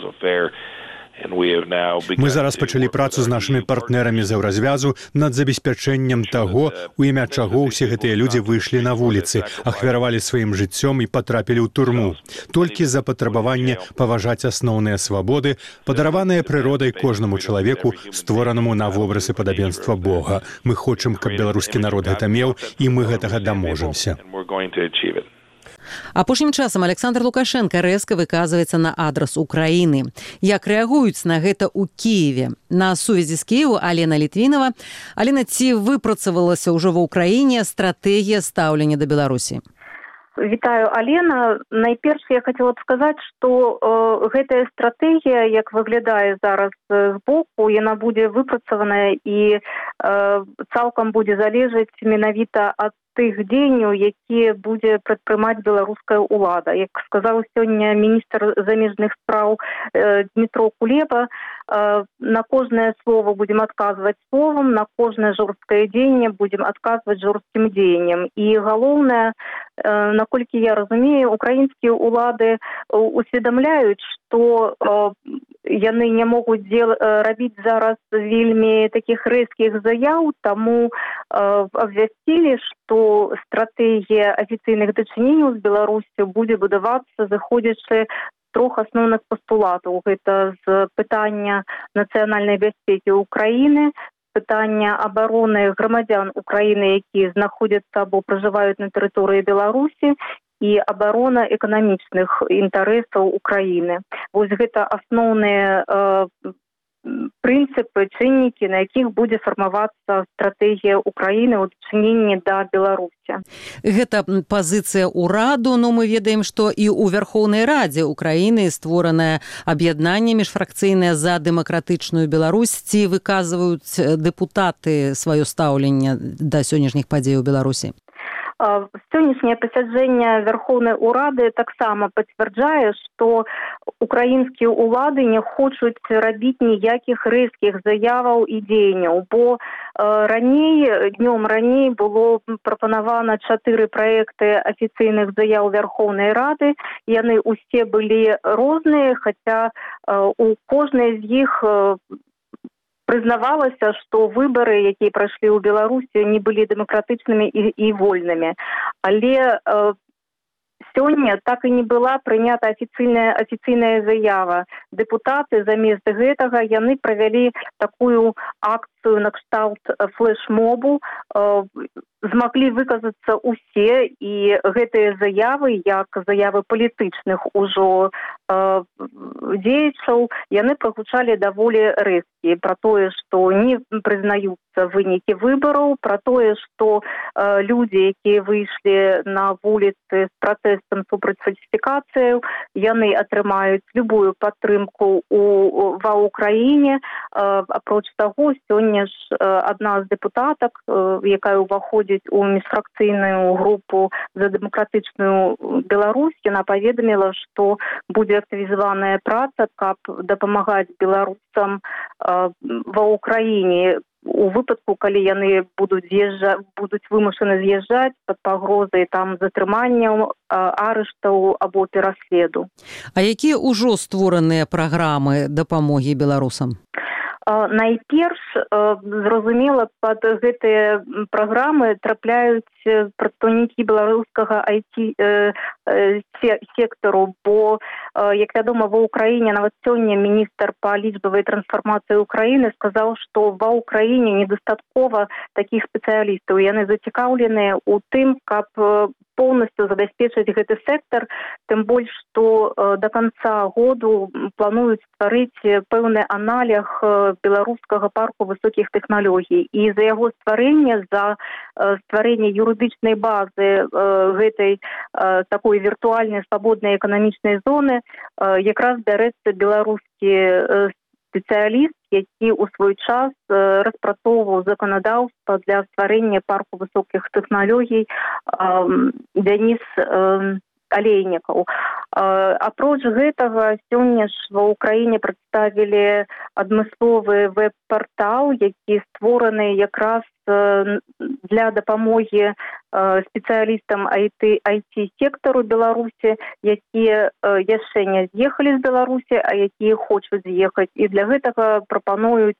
Мы зараз пачалі працу з нашымі партнерамі з еўразвязу над забеспячэннем таго, у імя чаго ўсе гэтыя людзі выйшлі на вуліцы, ахвяравалі сваім жыццём і патрапілі ў турму. Толькі за патрабаванне паважаць асноўныя свабоды, падараваныя прыродай кожнаму чалавеку, створанаму на вобраз і падабенства Бога. Мы хочам, каб беларускі народ гэта меў, і мы гэтага даможамся.
Апошнім часам Александр Лукашенко рэзка выказваецца на адрас Украіны. Як рэагуюць на гэта ў Кіеве? На сувязі з Кіеву Алена Літвінова. Алена, ці выпрацавалася ўжо ва Ўкраіне стратэгія стаўлення да Беларусі?
Вітаю, Алена. Найперш я хацела б сказаць, што э, гэтая стратэгія, як выглядае зараз з боку, яна будзе выпрацаваная і э, цалкам будзе залежаць менавіта ад тых дзеянняў, якія будзе прадпрымаць беларуская ўлада. Як сказаў сёння міністр замежных спраў э, Дмітро Кулеба, э, на кожнае слово будзем адказваць словам, на кожнае жорсткае дзеянне будзем адказваць жорсткім дзеяннем. І галоўнае, э, наколькі я разумею, украінскія ўлады усведамляюць, што э, яны не могуць дел, э, рабіць зараз вельмі такіх рэзкіх заяў, таму э, абвясцілі, што стратэгія афіцыйных дачыненняў з Беларусю будзе будавацца, заходзячы з трох асноўных пастулатаў. Гэта з пытання нацыянальнай бяспекі Украіны, пытання абароны грамадзян Украіны, якія знаходзяцца або пражываюць на тэрыторыі Беларусі, і абарона эканамічных інтарэсаў Украіны. Вось гэта асноўныя э, прынцыпы, чыннікі, на якіх будзе фармавацца стратэгія Украіны ў дачыненні да Беларусі.
Гэта пазіцыя ўраду, но мы ведаем, што і ў Верхоўнай Радзе Украіны створаная аб'яднанне міжфракцыйнае за дэмакратычную Беларусь. Ці выказваюць дэпутаты сваё стаўленне да сённяшніх падзей у Беларусі?
Сённяшняе пасяджэнне Верхоўнай Урады таксама пацвярджае, што украінскія ўлады не хочуць рабіць ніякіх рэзкіх заяваў і дзеянняў, бо раней, днём раней было прапанавана чатыры праекты афіцыйных заяў Верхоўнай Рады. Яны ўсе былі розныя, хаця у кожнай з іх прызнавалася, што выбары, якія прайшлі ў Беларусі, не былі дэмакратычнымі і, і вольнымі. Але э, сёння так і не была прынята афіцыйная, афіцыйная заява. Дэпутаты замест гэтага яны правялі такую акцыю на кшталт флэш-мобу, э, змаглі выказацца ўсе, і гэтыя заявы, як заявы палітычных ужо э, дзеячаў, яны прагучалі даволі рэзкія пра тое, што не прызнаюцца вынікі выбараў, пра тое, што э, людзі, якія выйшлі на вуліцы з пратэстам супраць фальсіфікацыяў, яны атрымаюць любую падтрымку у, ва Ўкраіне. Э, апроч таго, сёння ж э, адна з дэпутатак, э, якая ўваходзіць у міжфракцыйную групу за дэмакратычную Беларусь, яна паведаміла, што будзе актывізаваная праца, каб дапамагаць беларусам э, ва Ўкраіне у выпадку, калі яны будуць з'язджаць, будуць вымушаны з'язджаць пад пагрозай там затрыманняў, арыштаў або пераследу.
А якія ўжо створаныя праграмы дапамогі беларусам?
Найперш, зразумела, пад гэтыя праграмы трапляюць прадстаўнікі беларускага ай ти-сектару, бо, як вядома, ва Ўкраіне нават сёння міністр па лічбавай трансфармацыі Ўкраіны сказаў, што ва Ўкраіне недастаткова такіх спецыялістаў. Яны зацікаўленыя ў тым, каб полностью забяспечыць гэты сектор, тым больш, што до конца году плануюць стварыць пэўны аналог беларускага парку высокіх тэхналогій. І за яго стварэнне, за стварэнне юрыдычнай базы гэтай такой віртуальнай свабоднай эканамічнай зоны якраз бярэцца беларускі спецыяліст, які ў свой час распрацоўваў заканадаўства для стварэння парку высокіх тэхналогій Дзяніс Алейнікаў. Апроч гэтага, сёння ж ва Ўкраіне прадставілі адмысловы веб-партал, які створаны якраз для дапамогі спецыялістам ай ти-сектару Беларусі, якія яшчэ не з'ехалі з Беларусі, а якія хочуць з'ехаць. І для гэтага прапануюць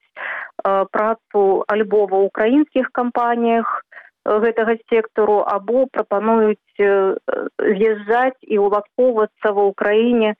працу альбо ва ўкраінскіх кампаніях гэтага сектару, або прапануюць з'язджаць і уладкоўвацца ва Ўкраіне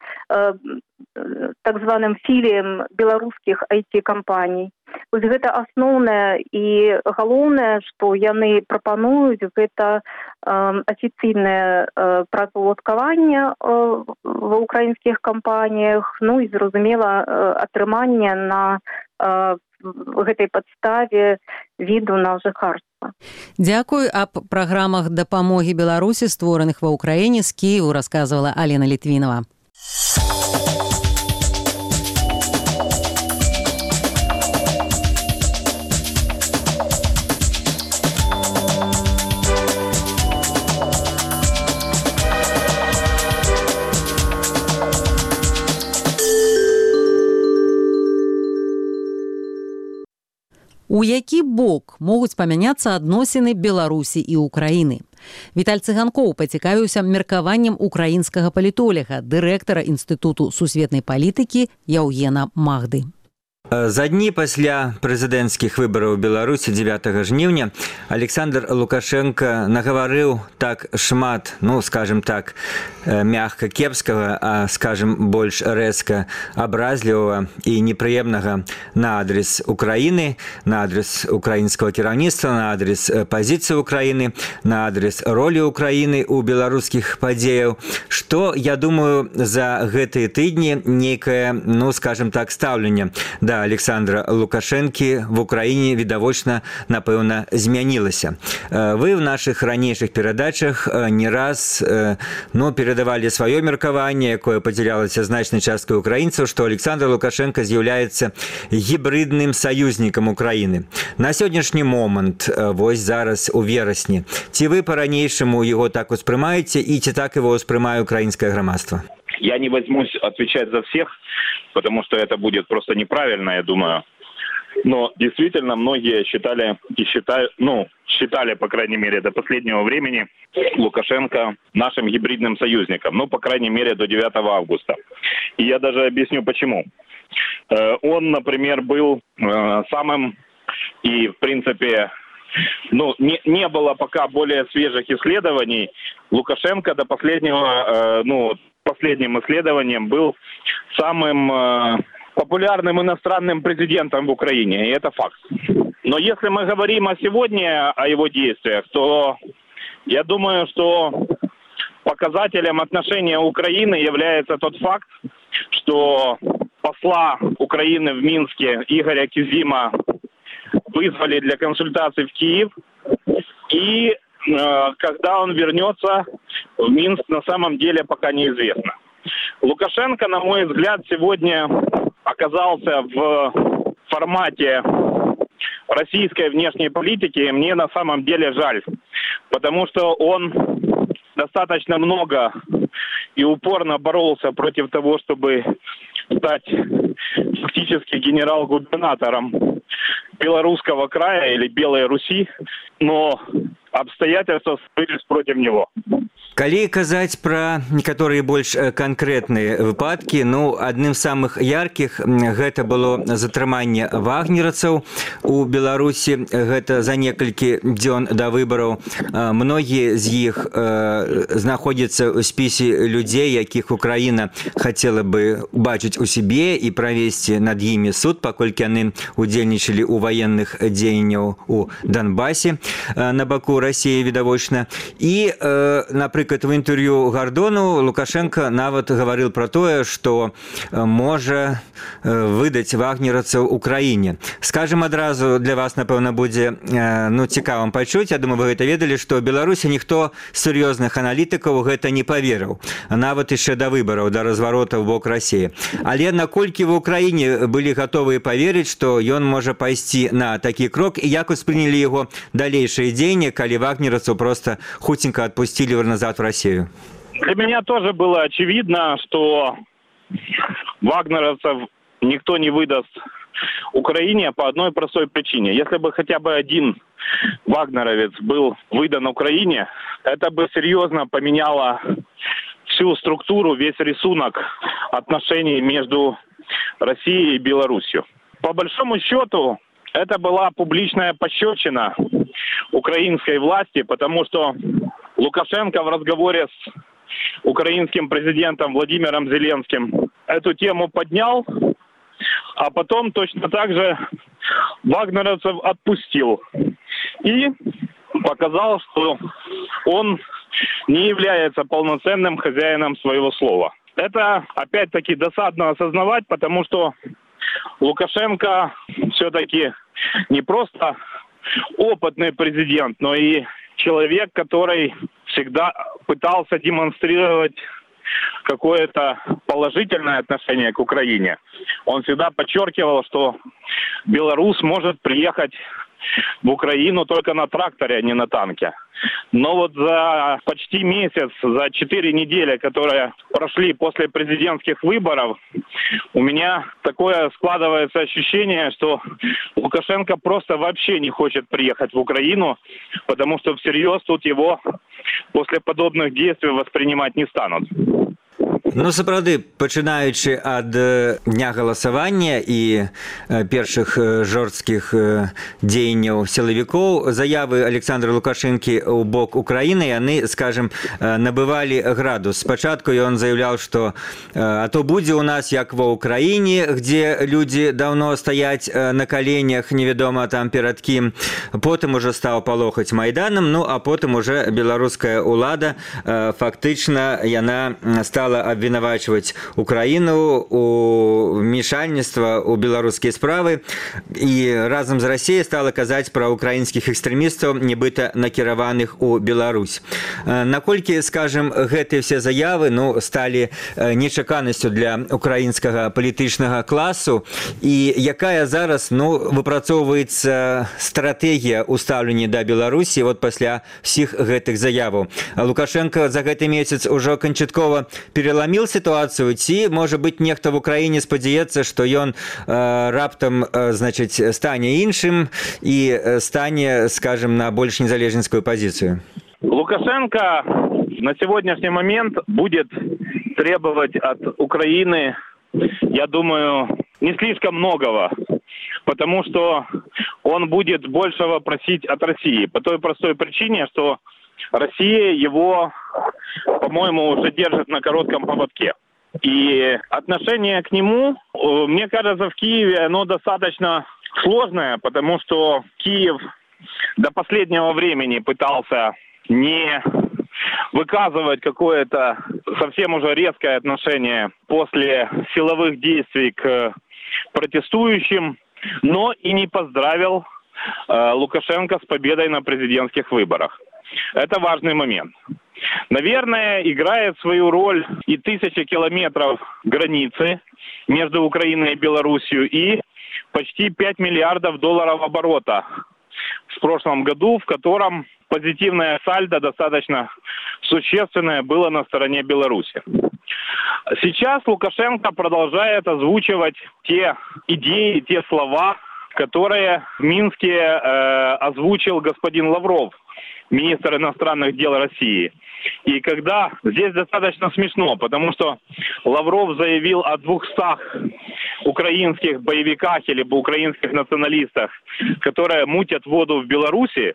так званым філіям беларускіх ай ти-кампаній. Вось гэта асноўнае і галоўнае, што яны прапануюць, гэта афіцыйнае працаўладкаванне ва ўкраінскіх кампаніях, ну і, зразумела, атрыманне на гэтай падставе віду на жыхарства.
Дзякуй. Аб праграмах дапамогі Беларусі, створаных ва Ўкраіне, з Кіеву расказвала Алена Літвінова. У які бок могуць памяняцца адносіны Беларусі і Ўкраіны? Віталь Цыганкоў пацікавіўся меркаваннем украінскага палітоляга, дырэктара Інстытуту сусветнай палітыкі Яўгена Магды.
За дні пасля прэзідэнцкіх выбараў Беларусі дзевятага жніўня Александр Лукашенко нагаварыў так шмат, ну, скажем так, мягка кепскага, а, скажем, больш рэзка абразлівага і непрыемнага на адрес Украіны, на адрес украінскага кіраўніцтва, на адрес пазіцыі Украіны, на адрес ролі Украіны ў беларускіх падзеяў, што, я думаю, за гэтыя тыдні нейкае, ну, скажем так, стаўленне да жыцця Александра Лукашэнкі в Украіне відавочна, напэўна, змянілася. Вы в наших ранейшых перадачах не раз ну, перадавалі сваё меркаванне, якое падзялялася значнай часткай украінцаў, што Александр Лукашенко з'яўляецца гібридным саюзнікам Украіны. На сённяшні момант, вось зараз у верасні, ці вы по-ранейшаму его так успрымаеце і ці так его успрымае украінскае грамадства?
Я не возьмусь отвечать за всех, потому что это будет просто неправильно, я думаю. Но действительно многие считали и считают, ну, считали, по крайней мере, до последнего времени Лукашенко нашим гибридным союзником. Ну, по крайней мере, до девятого августа. И я даже объясню, почему. Он, например, был самым и, в принципе, ну, не, не было пока более свежих исследований. Лукашенко до последнего, ну, последним исследованием был самым популярным иностранным президентом в Украине, и это факт. Но если мы говорим о сегодня, о его действиях, то я думаю, что показателем отношения Украины является тот факт, что посла Украины в Минске Игоря Кизима вызвали для консультаций в Киев, и э, когда он вернется в Минск, на самом деле пока неизвестно. Лукашенко, на мой взгляд, сегодня оказался в формате российской внешней политики, и мне на самом деле жаль, потому что он достаточно много и упорно боролся против того, чтобы стать фактически генерал-губернатором Белорусского края или Белой Руси, но обстоятельства сложились против него.
Калі казаць пра некаторыя больш канкрэтныя выпадкі, ну, адным з самых яркіх гэта было затрыманне вагнераўцаў у Беларусі, гэта за некалькі дзён да выбараў. Многія з іх знаходзяцца ў спісе людзей, якіх Украіна хацела бы убачыць у сябе і правесці над імі суд, паколькі яны удзельнічалі ў ваенных дзеянняў у Донбасе на баку Расіі, відавочна. І, напрыклад, в интервью Гордону Лукашенко нават говорил про тое, что можа выдаць вагнераўцаў Украіне. Скажем адразу, для вас, напэўна, будзе ну, цікавым пачуць. Я думаю, вы гэта ведалі, што ў Беларусі ніхто з сур'ёзных аналітыкаў гэта не паверыў. Нават яшчэ да выбараў, да разварота ў бок Расіі. Але наколькі в Украіне былі гатовыя паверыць, што ён можа пайсці на такі крок, і як успрынялі яго далейшыя дзеянні, калі вагнераўцаў просто хутенька адпусцілі назад в Россию?
Для меня тоже было очевидно, что вагнеровцев никто не выдаст Украине по одной простой причине. Если бы хотя бы один вагнеровец был выдан Украине, это бы серьезно поменяло всю структуру, весь рисунок отношений между Россией и Беларусью. По большому счету, это была публичная пощечина украинской власти, потому что Лукашенко в разговоре с украинским президентом Владимиром Зеленским эту тему поднял, а потом точно так же вагнеровцев отпустил и показал, что он не является полноценным хозяином своего слова. Это опять-таки досадно осознавать, потому что Лукашенко все-таки не просто опытный президент, но и человек, который всегда пытался демонстрировать какое-то положительное отношение к Украине. Он всегда подчеркивал, что Беларусь может приехать в Украину только на тракторе, а не на танке. Но вот за почти месяц, за четыре недели, которые прошли после президентских выборов, у меня такое складывается ощущение, что Лукашенко просто вообще не хочет приехать в Украину, потому что всерьез тут его после подобных действий воспринимать не станут.
Ну, сапраўды, пачынаючы ад дня галасавання і першых жорсткіх дзеянняў сілавікоў, заявы Александра Лукашэнкі ў бок Украіны, яны, скажем, набывалі градус. Спачатку ён заяўляў, што а то будзе ў нас як ва Украіне, дзе людзі даўно стаяць на каленях, невядома там перад кім. Потым ужо стаў палохаць Майданам, ну а потым уже беларуская ўлада фактычна яна стала абвяшчаць абвінавачваць Украіну у вмешальніцтва ў беларускія справы і разам з Расіяй стала казаць пра украінскіх экстрэмістаў, нібыта накіраваных у Беларусь. Наколькі, скажем, гэтыя все заявы ну, сталі нечаканасцю для украінскага палітычнага класу і якая зараз ну, выпрацоўваецца стратэгія ў стаўленні да Беларусі вот пасля всіх гэтых заяваў. Лукашенко за гэты месяц ужо канчаткова переламіў сітуацыю ці, можа быць, нехта в Украіне спадзяецца, што ён э, раптам э, значыць, стане іншым і стане, скажем, на больш незалежніцкую пазіцыю?
Лукашенко на сегодняшний момент будет требовать от Украины, я думаю, не слишком многого, потому что он будет большего просить от России по той простой причине, что Россия его, по-моему, уже держит на коротком поводке. И отношение к нему, мне кажется, в Киеве оно достаточно сложное, потому что Киев до последнего времени пытался не выказывать какое-то совсем уже резкое отношение после силовых действий к протестующим, но и не поздравил э, Лукашенко с победой на президентских выборах. Это важный момент. Наверное, играет свою роль и тысячи километров границы между Украиной и Белоруссией, и почти пять миллиардов долларов оборота в прошлом году, в котором позитивное сальдо достаточно существенное было на стороне Беларуси. Сейчас Лукашенко продолжает озвучивать те идеи, те слова, которые в Минске э, озвучил господин Лавров, министр иностранных дел России. И когда здесь достаточно смешно, потому что Лавров заявил о двухстах украинских боевиках или украинских националистах, которые мутят воду в Беларуси,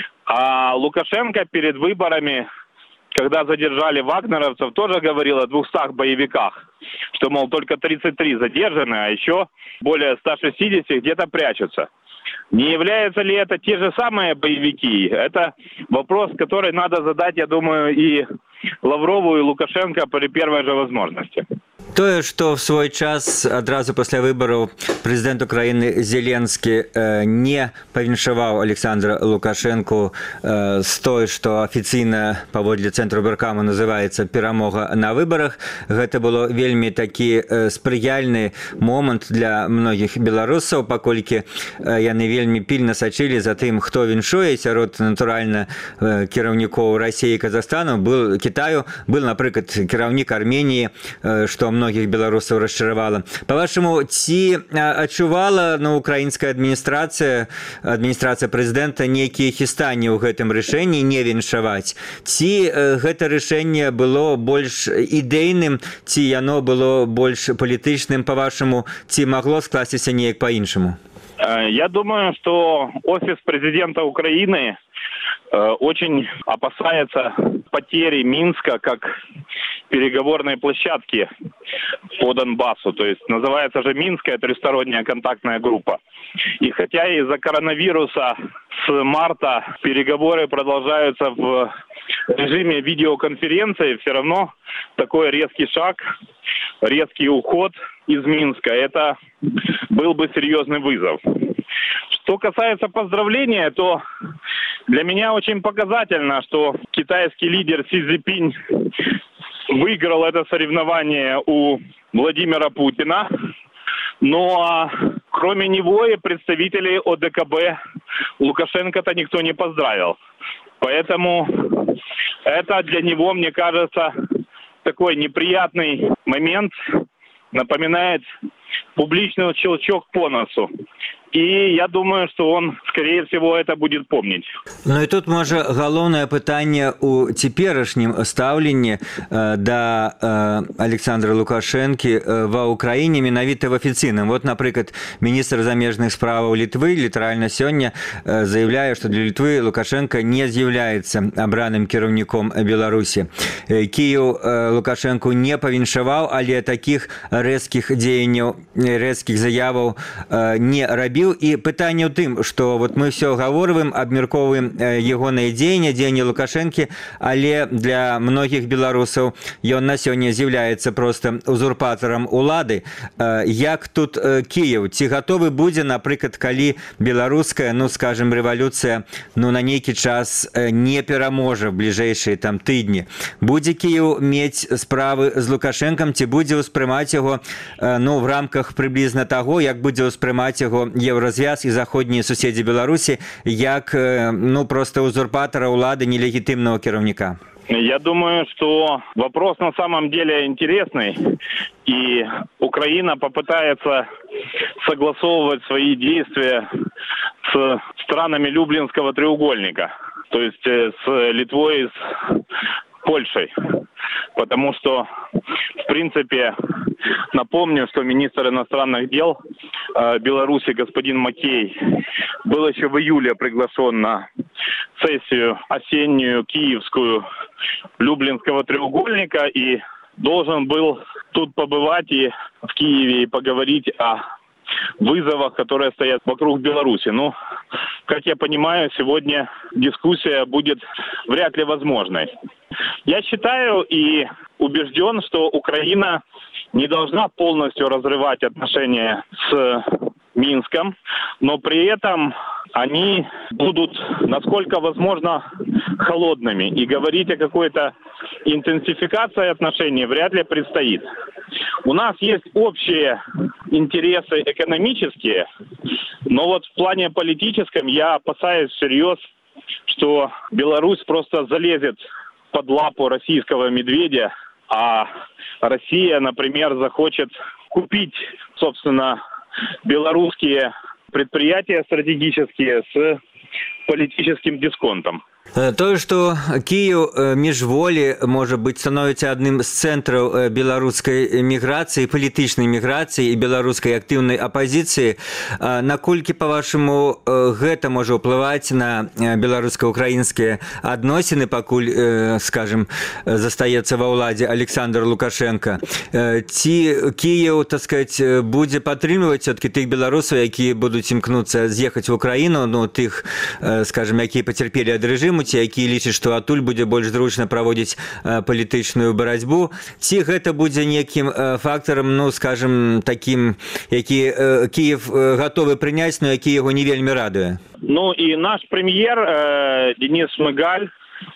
а Лукашенко перед выборами, когда задержали вагнеровцев, тоже говорил о двухстах боевиках, что, мол, только тридцать три задержаны, а еще более ста шестидесяти где-то прячутся. Не являются ли это те же самые боевики? Это вопрос, который надо задать, я думаю, и Лаврову, и Лукашенко при первой же возможности.
Тое, што в свой час адразу пасля выбараў прэзідэнт Украіны Зеленскі э, не павіншаваў Александра Лукашенку э, з той, што афіцыйна паводле цэнтру Беркама называецца перамога на выбарах. Гэта было вельмі такі э, спрыяльны момант для многіх беларусаў, паколькі э, яны вельмі пільна сачылі за тым, хто віншуе. Сярод, натуральна, э, кіраўнікоў Расіі і Казахстану, был Китаю, был, напрыклад, кіраўнік Арменіі, э, што многіх беларусаў расчаравала. Па-вашаму, ці адчувала ну, украінская адміністрацыя, адміністрацыя прэзідэнта нейкія хістанні ў гэтым рашэнні не віншаваць? Ці э, гэта рашэнне было больш ідэйным, ці яно было больш палітычным, па-вашаму, ці магло скласціся неяк па-іншаму?
Я думаю, что офис президента Украины э, очень опасается потери Минска как переговорной площадки по Донбассу. То есть называется же Минская тристоронняя контактная группа. И хотя из-за коронавируса с марта переговоры продолжаются в режиме видеоконференции, все равно такой резкий шаг, резкий уход из Минска, это был бы серьезный вызов. Что касается поздравления, то для меня очень показательно, что китайский лидер Си Цзиньпинь выиграл это соревнование у Владимира Путина. Но кроме него и представителей О Дэ Ка Бэ Лукашенко-то никто не поздравил. Поэтому это для него, мне кажется, такой неприятный момент, напоминает публичный щелчок по носу. И я думаю, что он, скорее всего, это будет помнить.
Ну и тут, можа, галоўнае пытанне у цяперашнім стаўленні э, да э, Александра Лукашэнкі э, ва Ўкраіне менавіта в афіцыйным. Вот, напрыклад, міністр замежных справаў Літвы літаральна сёння э, заявляе, што для Літвы Лукашенко не з'яўляецца абраным кіраўніком Беларусі. Э, Кіеў э, Лукашенку не павіншаваў, але такіх рэзкіх дзеянняў, рэзкіх заяваў э, не рабіў. зрабіў. І пытанне ў тым, што вот мы ўсё гаворваем, абмяркоўваем ягоныя дзеянні, дзеянні Лукашэнкі, але для многіх беларусаў ён на сёння з'яўляецца проста узурпатарам улады. Як тут Кіеў? Ці гатовы будзе, напрыклад, калі беларуская, ну, скажем, рэвалюцыя, ну, на нейкі час не пераможа в бліжэйшыя там тыдні? Будзе Кіеў мець справы з Лукашэнкам, ці будзе ўспрымаць яго, ну, в рамках прыблізна таго, як будзе ўспрымаць яго Еўразвяз і заходнія суседзі Беларусі, як, ну, просто узурпатара ўлады, нелегітымнага кіраўніка?
Я думаю, что вопрос на самом деле интересный, и Украина попытается согласовывать свои действия с странами Люблинского треугольника, то есть с Литвой и с Польшей. Потому что, в принципе, напомню, что министр иностранных дел э, Беларуси господин Макей был еще в июле приглашен на сессию осеннюю киевскую Люблинского треугольника и должен был тут побывать и в Киеве и поговорить о вызовах, которые стоят вокруг Беларуси. Ну, как я понимаю, сегодня дискуссия будет вряд ли возможной. Я считаю и убежден, что Украина не должна полностью разрывать отношения с Минском, но при этом они будут, насколько возможно, холодными. И говорить о какой-то интенсификации отношений вряд ли предстоит. У нас есть общие интересы экономические, но вот в плане политическом я опасаюсь всерьез, что Беларусь просто залезет под лапу российского медведя, а Россия, например, захочет купить, собственно, белорусские предприятия стратегические с политическим дисконтом.
Тое, што Кіеў міжволі, можа быць, становіцца адным з цэнтраў беларускай міграцыі, палітычнай міграцыі і беларускай актыўнай апазіцыі, наколькі, па-вашаму, гэта можа ўплываць на беларуска-украінскія адносіны, пакуль, скажем, застаецца ва ўладзе Александр Лукашенко? Ці Кіеў, так сказаць, будзе падтрымліваць все-таки тых беларусаў, якія будуць імкнуцца з'ехаць в Украіну, ну, тых, скажем, якія пацярпелі ад рэжыму, ці якія лічаць, што адтуль будзе больш зручна праводзіць палітычную барацьбу, ці гэта будзе некім фактарам, ну, скажем, такім, які Кіев гатовы прыняць, но які яго не вельмі радуе?
Ну, и наш премьер э, Денис Шмыгаль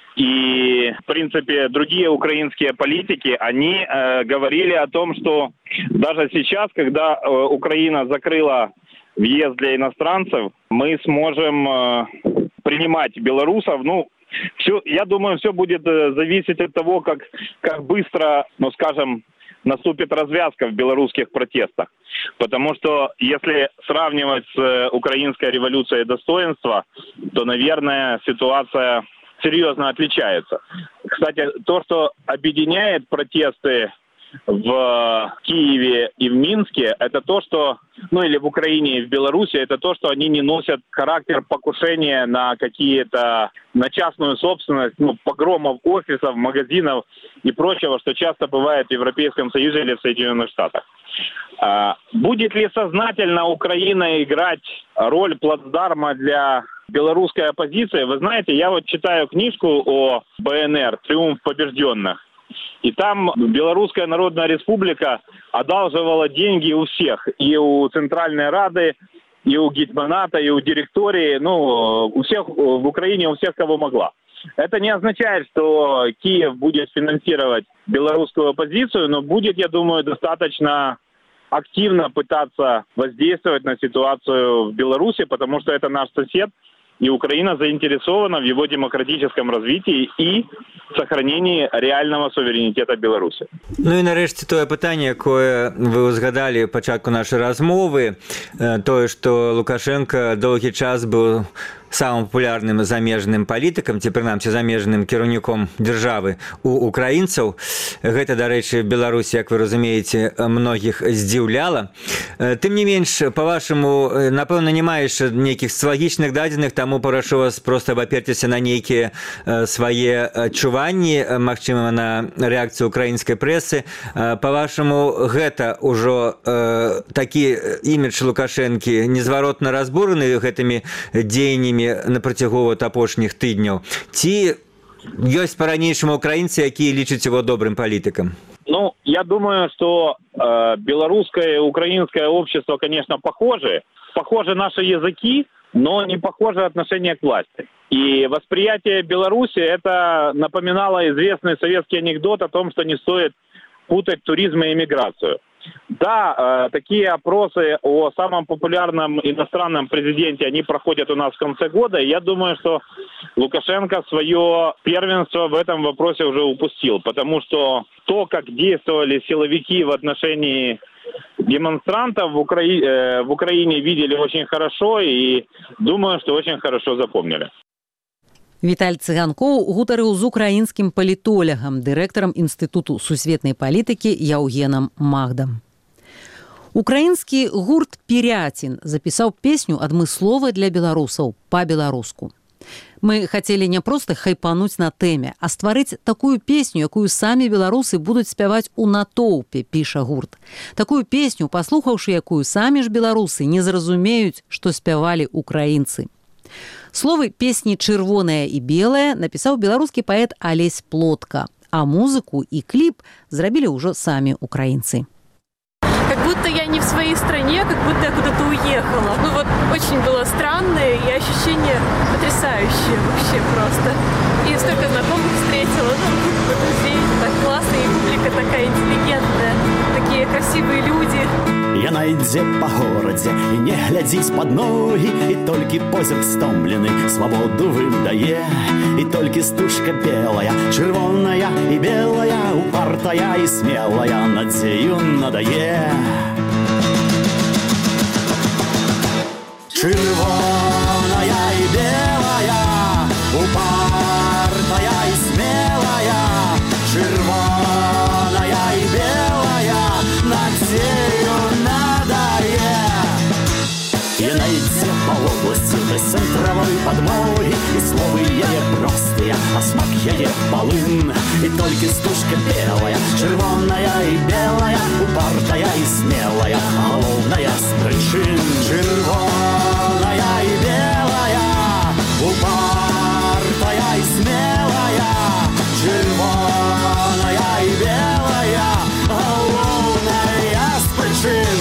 и, в принципе, другие украинские политики, они э, говорили о том, что даже сейчас, когда э, Украина закрыла въезд для иностранцев, мы сможем э, принимать белорусов. Ну, все, я думаю, все будет э, зависеть от того, как, как быстро, ну, скажем, наступит развязка в белорусских протестах. Потому что если сравнивать с э, украинской революцией достоинства, то, наверное, ситуация серьезно отличается. Кстати, то, что объединяет протесты в Киеве и в Минске, это то, что, ну или в Украине и в Беларуси, это то, что они не носят характер покушения на какие-то, на частную собственность, ну, погромов офисов, магазинов и прочего, что часто бывает в Европейском Союзе или в Соединенных Штатах. А, будет ли сознательно Украина играть роль плацдарма для белорусской оппозиции? Вы знаете, я вот читаю книжку о БНР «Триумф побежденных». И там Белорусская Народная Республика одалживала деньги у всех. И у Центральной Рады, и у Гетьманата, и у директории. Ну, у всех в Украине, у всех, кого могла. Это не означает, что Киев будет финансировать белорусскую оппозицию, но будет, я думаю, достаточно активно пытаться воздействовать на ситуацию в Беларуси, потому что это наш сосед. И Украина заинтересована в его демократическом развитии и сохранении реального суверенитета Беларуси.
Ну і нарэшце тое пытанне, якое вы узгадалі ў пачатку нашай размовы, тое, што Лукашенко доўгі час быў самым популярным замежным палітыкам, ці прынамсі замежным кіраўніком дзяржавы у украінцаў. Гэта, дарэчы, Беларусь, як вы разумееце, многіх здзіўляла. Тым не менш, па-вашаму, напэўна, не маеш нейкіх социологічных дадзеных, таму прашу вас просто абаперціся на нейкія свае адчуванні, магчыма, на рэакцыю украінскай прэсы. Па-вашаму, гэта ўжо э, такі імідж Лукашэнкі незваротна разбураны гэтымі дзеяннямі на працягу апошніх тыдняў? Ці ёсць па-ранейшаму украінцы, якія лічаць его добрым палітыкам?
Ну, я думаю, что э, белорусское и украинское общество, конечно, похожи. Похожи наши языки, но не похоже отношение к власти. И восприятие Беларуси это напоминало известный советский анекдот о том, что не стоит путать туризм и иммиграцию. Да, э, такие опросы о самом популярном иностранном президенте, они проходят у нас в конце года. И я думаю, что Лукашенко свое первенство в этом вопросе уже упустил. Потому что то, как действовали силовики в отношении демонстрантов в, Укра... э, в Украине, видели очень хорошо. И думаю, что очень хорошо запомнили.
Віталь Цыганкоў гутарыў з украінскім палітолагам, дырэктарам Інстытуту сусветнай палітыкі Яўгенам Магдам. Украінскі гурт «Піряцін» запісаў песню адмыслова для беларусаў па-беларуску. Мы хацелі не проста хайпануць на тэме, а стварыць такую песню, якую самі беларусы будуць спяваць у натоўпе, піша гурт. Такую песню, паслухаўшы якую самі ж беларусы не зразумеюць, што спявалі украінцы. Словы песні «Чырвоная і белая» напісаў беларускі паэт Алесь Плотка, а музыку і кліп зрабілі ўжо самі украінцы.
Как будто я не в своей стране, как будто я куда-то уехала. Ну вот очень было странное и ощущение потрясающее вообще просто. И столько знакомых встретила, ну, друзей, так классно, и публика такая интеллигентная, такие красивые люди.
Яна ідзе па горадзе і не глядзіць пад ногі, і толькі позірк стомлены свабоду выдае, і толькі стужка белая, чырвоная і белая, упартая і смелая, надзею надае. Чырвоная і белая, упартая і смелая, чырвоная і белая, надзею надае. Яна ідзе па вобласці да цэнтравой падмогі, і словы яе простыя, а смак яе палын. І толькі стужка белая, чырвоная і белая, упартая і смелая, галоўная з прычын. Чырвоная і белая, упартая і смелая, чырвоная і белая, галоўная з прычын.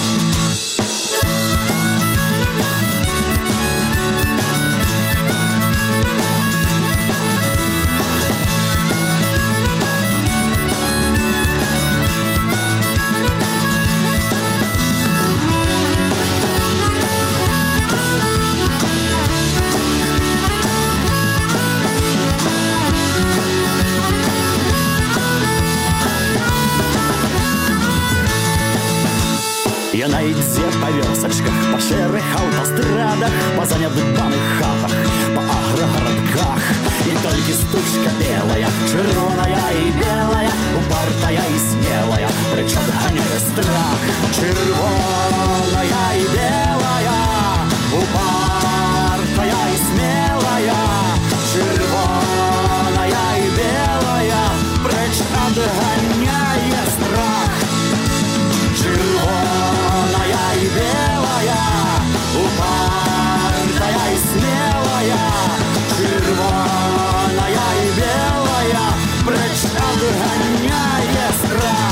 Яна ідзе па вёсачках, па шэрых аўтастрадах, па занядбаных хатах, па аграгарадках. І толькі стужка белая, чырвоная і белая, упартая і смелая, прэч адганяе страх. Чырвоная і белая, упартая і смелая, чырвоная і белая, прэч адганяе страх. Чырвоная і белая, упартая і смелая, чырвоная і белая, прэч адганяе страх.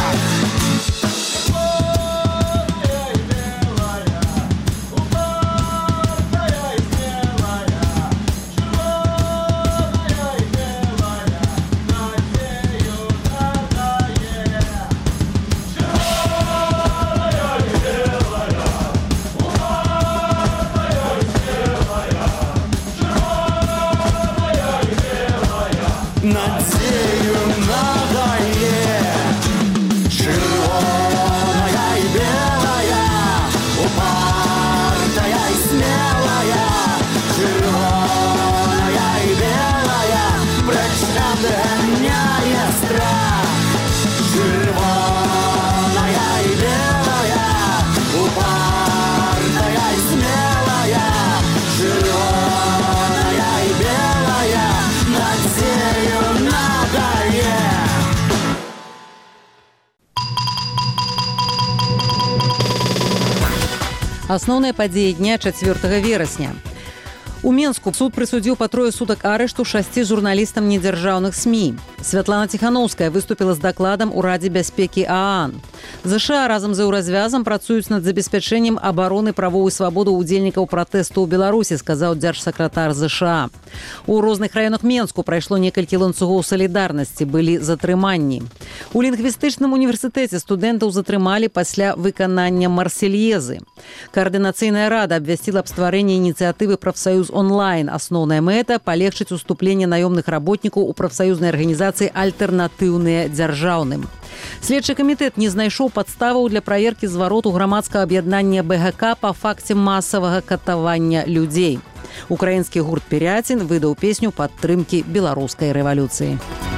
Асноўныя падзеі дня чацвёртага верасня. У Менску суд прысудзіў па трое сутак арышту шасці журналістам недзяржаўных СМІ. Святлана Ціханаўская выступіла з дакладам у Радзе бяспекі ААН. ЗША разам з еўразвязам працуюць над забеспячэннем абароны правоў і свабоду ўдзельнікаў пратэсту ў Беларусі, сказаў дзяржсакратар ЗША. У розных раёнах Менску прайшло некалькі ланцугоў салідарнасці, былі затрыманні. У лінгвістычным універсітэце студэнтаў затрымалі пасля выканання марсельезы. Каардынацыйная рада абвясціла аб стварэнні ініцыятывы «Прафсаюз онлайн». Асноўная мэта – палегчыць уступленне наёмных работнікаў у прафсаюзнай арганізацыі «Альтэрнатыўныя дзяржаўным». Следчы камітэт не знайшоў падставаў для праверкі звароту грамадскага аб'яднання БГК па факце масавага катавання людзей. Украінскі гурт «Піряцін» выдаў песню падтрымкі беларускай рэвалюцыі.